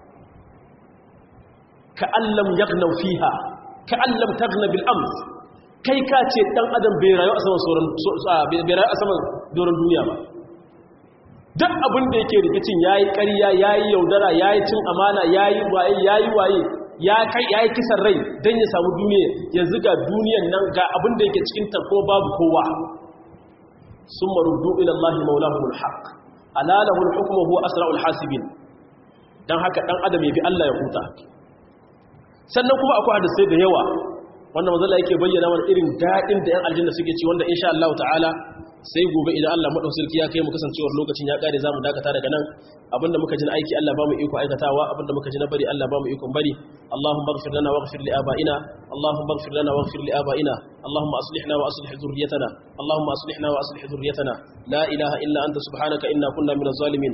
ka allam yaghnaw fiha ka allam taghna bil ams kai ka ce dan adam bai rayu a saman soran bai rayu a saman doron duniya ba duk abin da yake rikicin yayi ƙarya yayi yaudara yayi cin amana yayi waye yayi waye ya kai yayi kisan rai dan ya samu duniya yanzu ga duniyan nan ga abin da yake cikin ta ko babu kowa summa ruddu ila allahi mawlahumul haqq ala lahu al-hukmu huwa asra'ul hasibin dan haka dan adam ya bi Allah ya huta sannan kuma akwai hadisi da yawa wanda manzo Allah yake bayyana mana irin dadin da yan aljanna suke ci wanda insha Allah ta'ala sai gobe idan Allah madaukakin ya kai mu kasancewar lokacin ya kare zamu dakata daga nan abinda muka ji na aiki Allah ba mu iko aikatawa abinda muka ji na bari Allah ba mu iko bari Allahumma ighfir lana waghfir li abaina Allahumma ighfir lana waghfir li abaina Allahumma aslihna wa aslih dhurriyyatana Allahumma aslihna wa aslih dhurriyyatana la ilaha illa anta subhanaka inna kunna minaz zalimin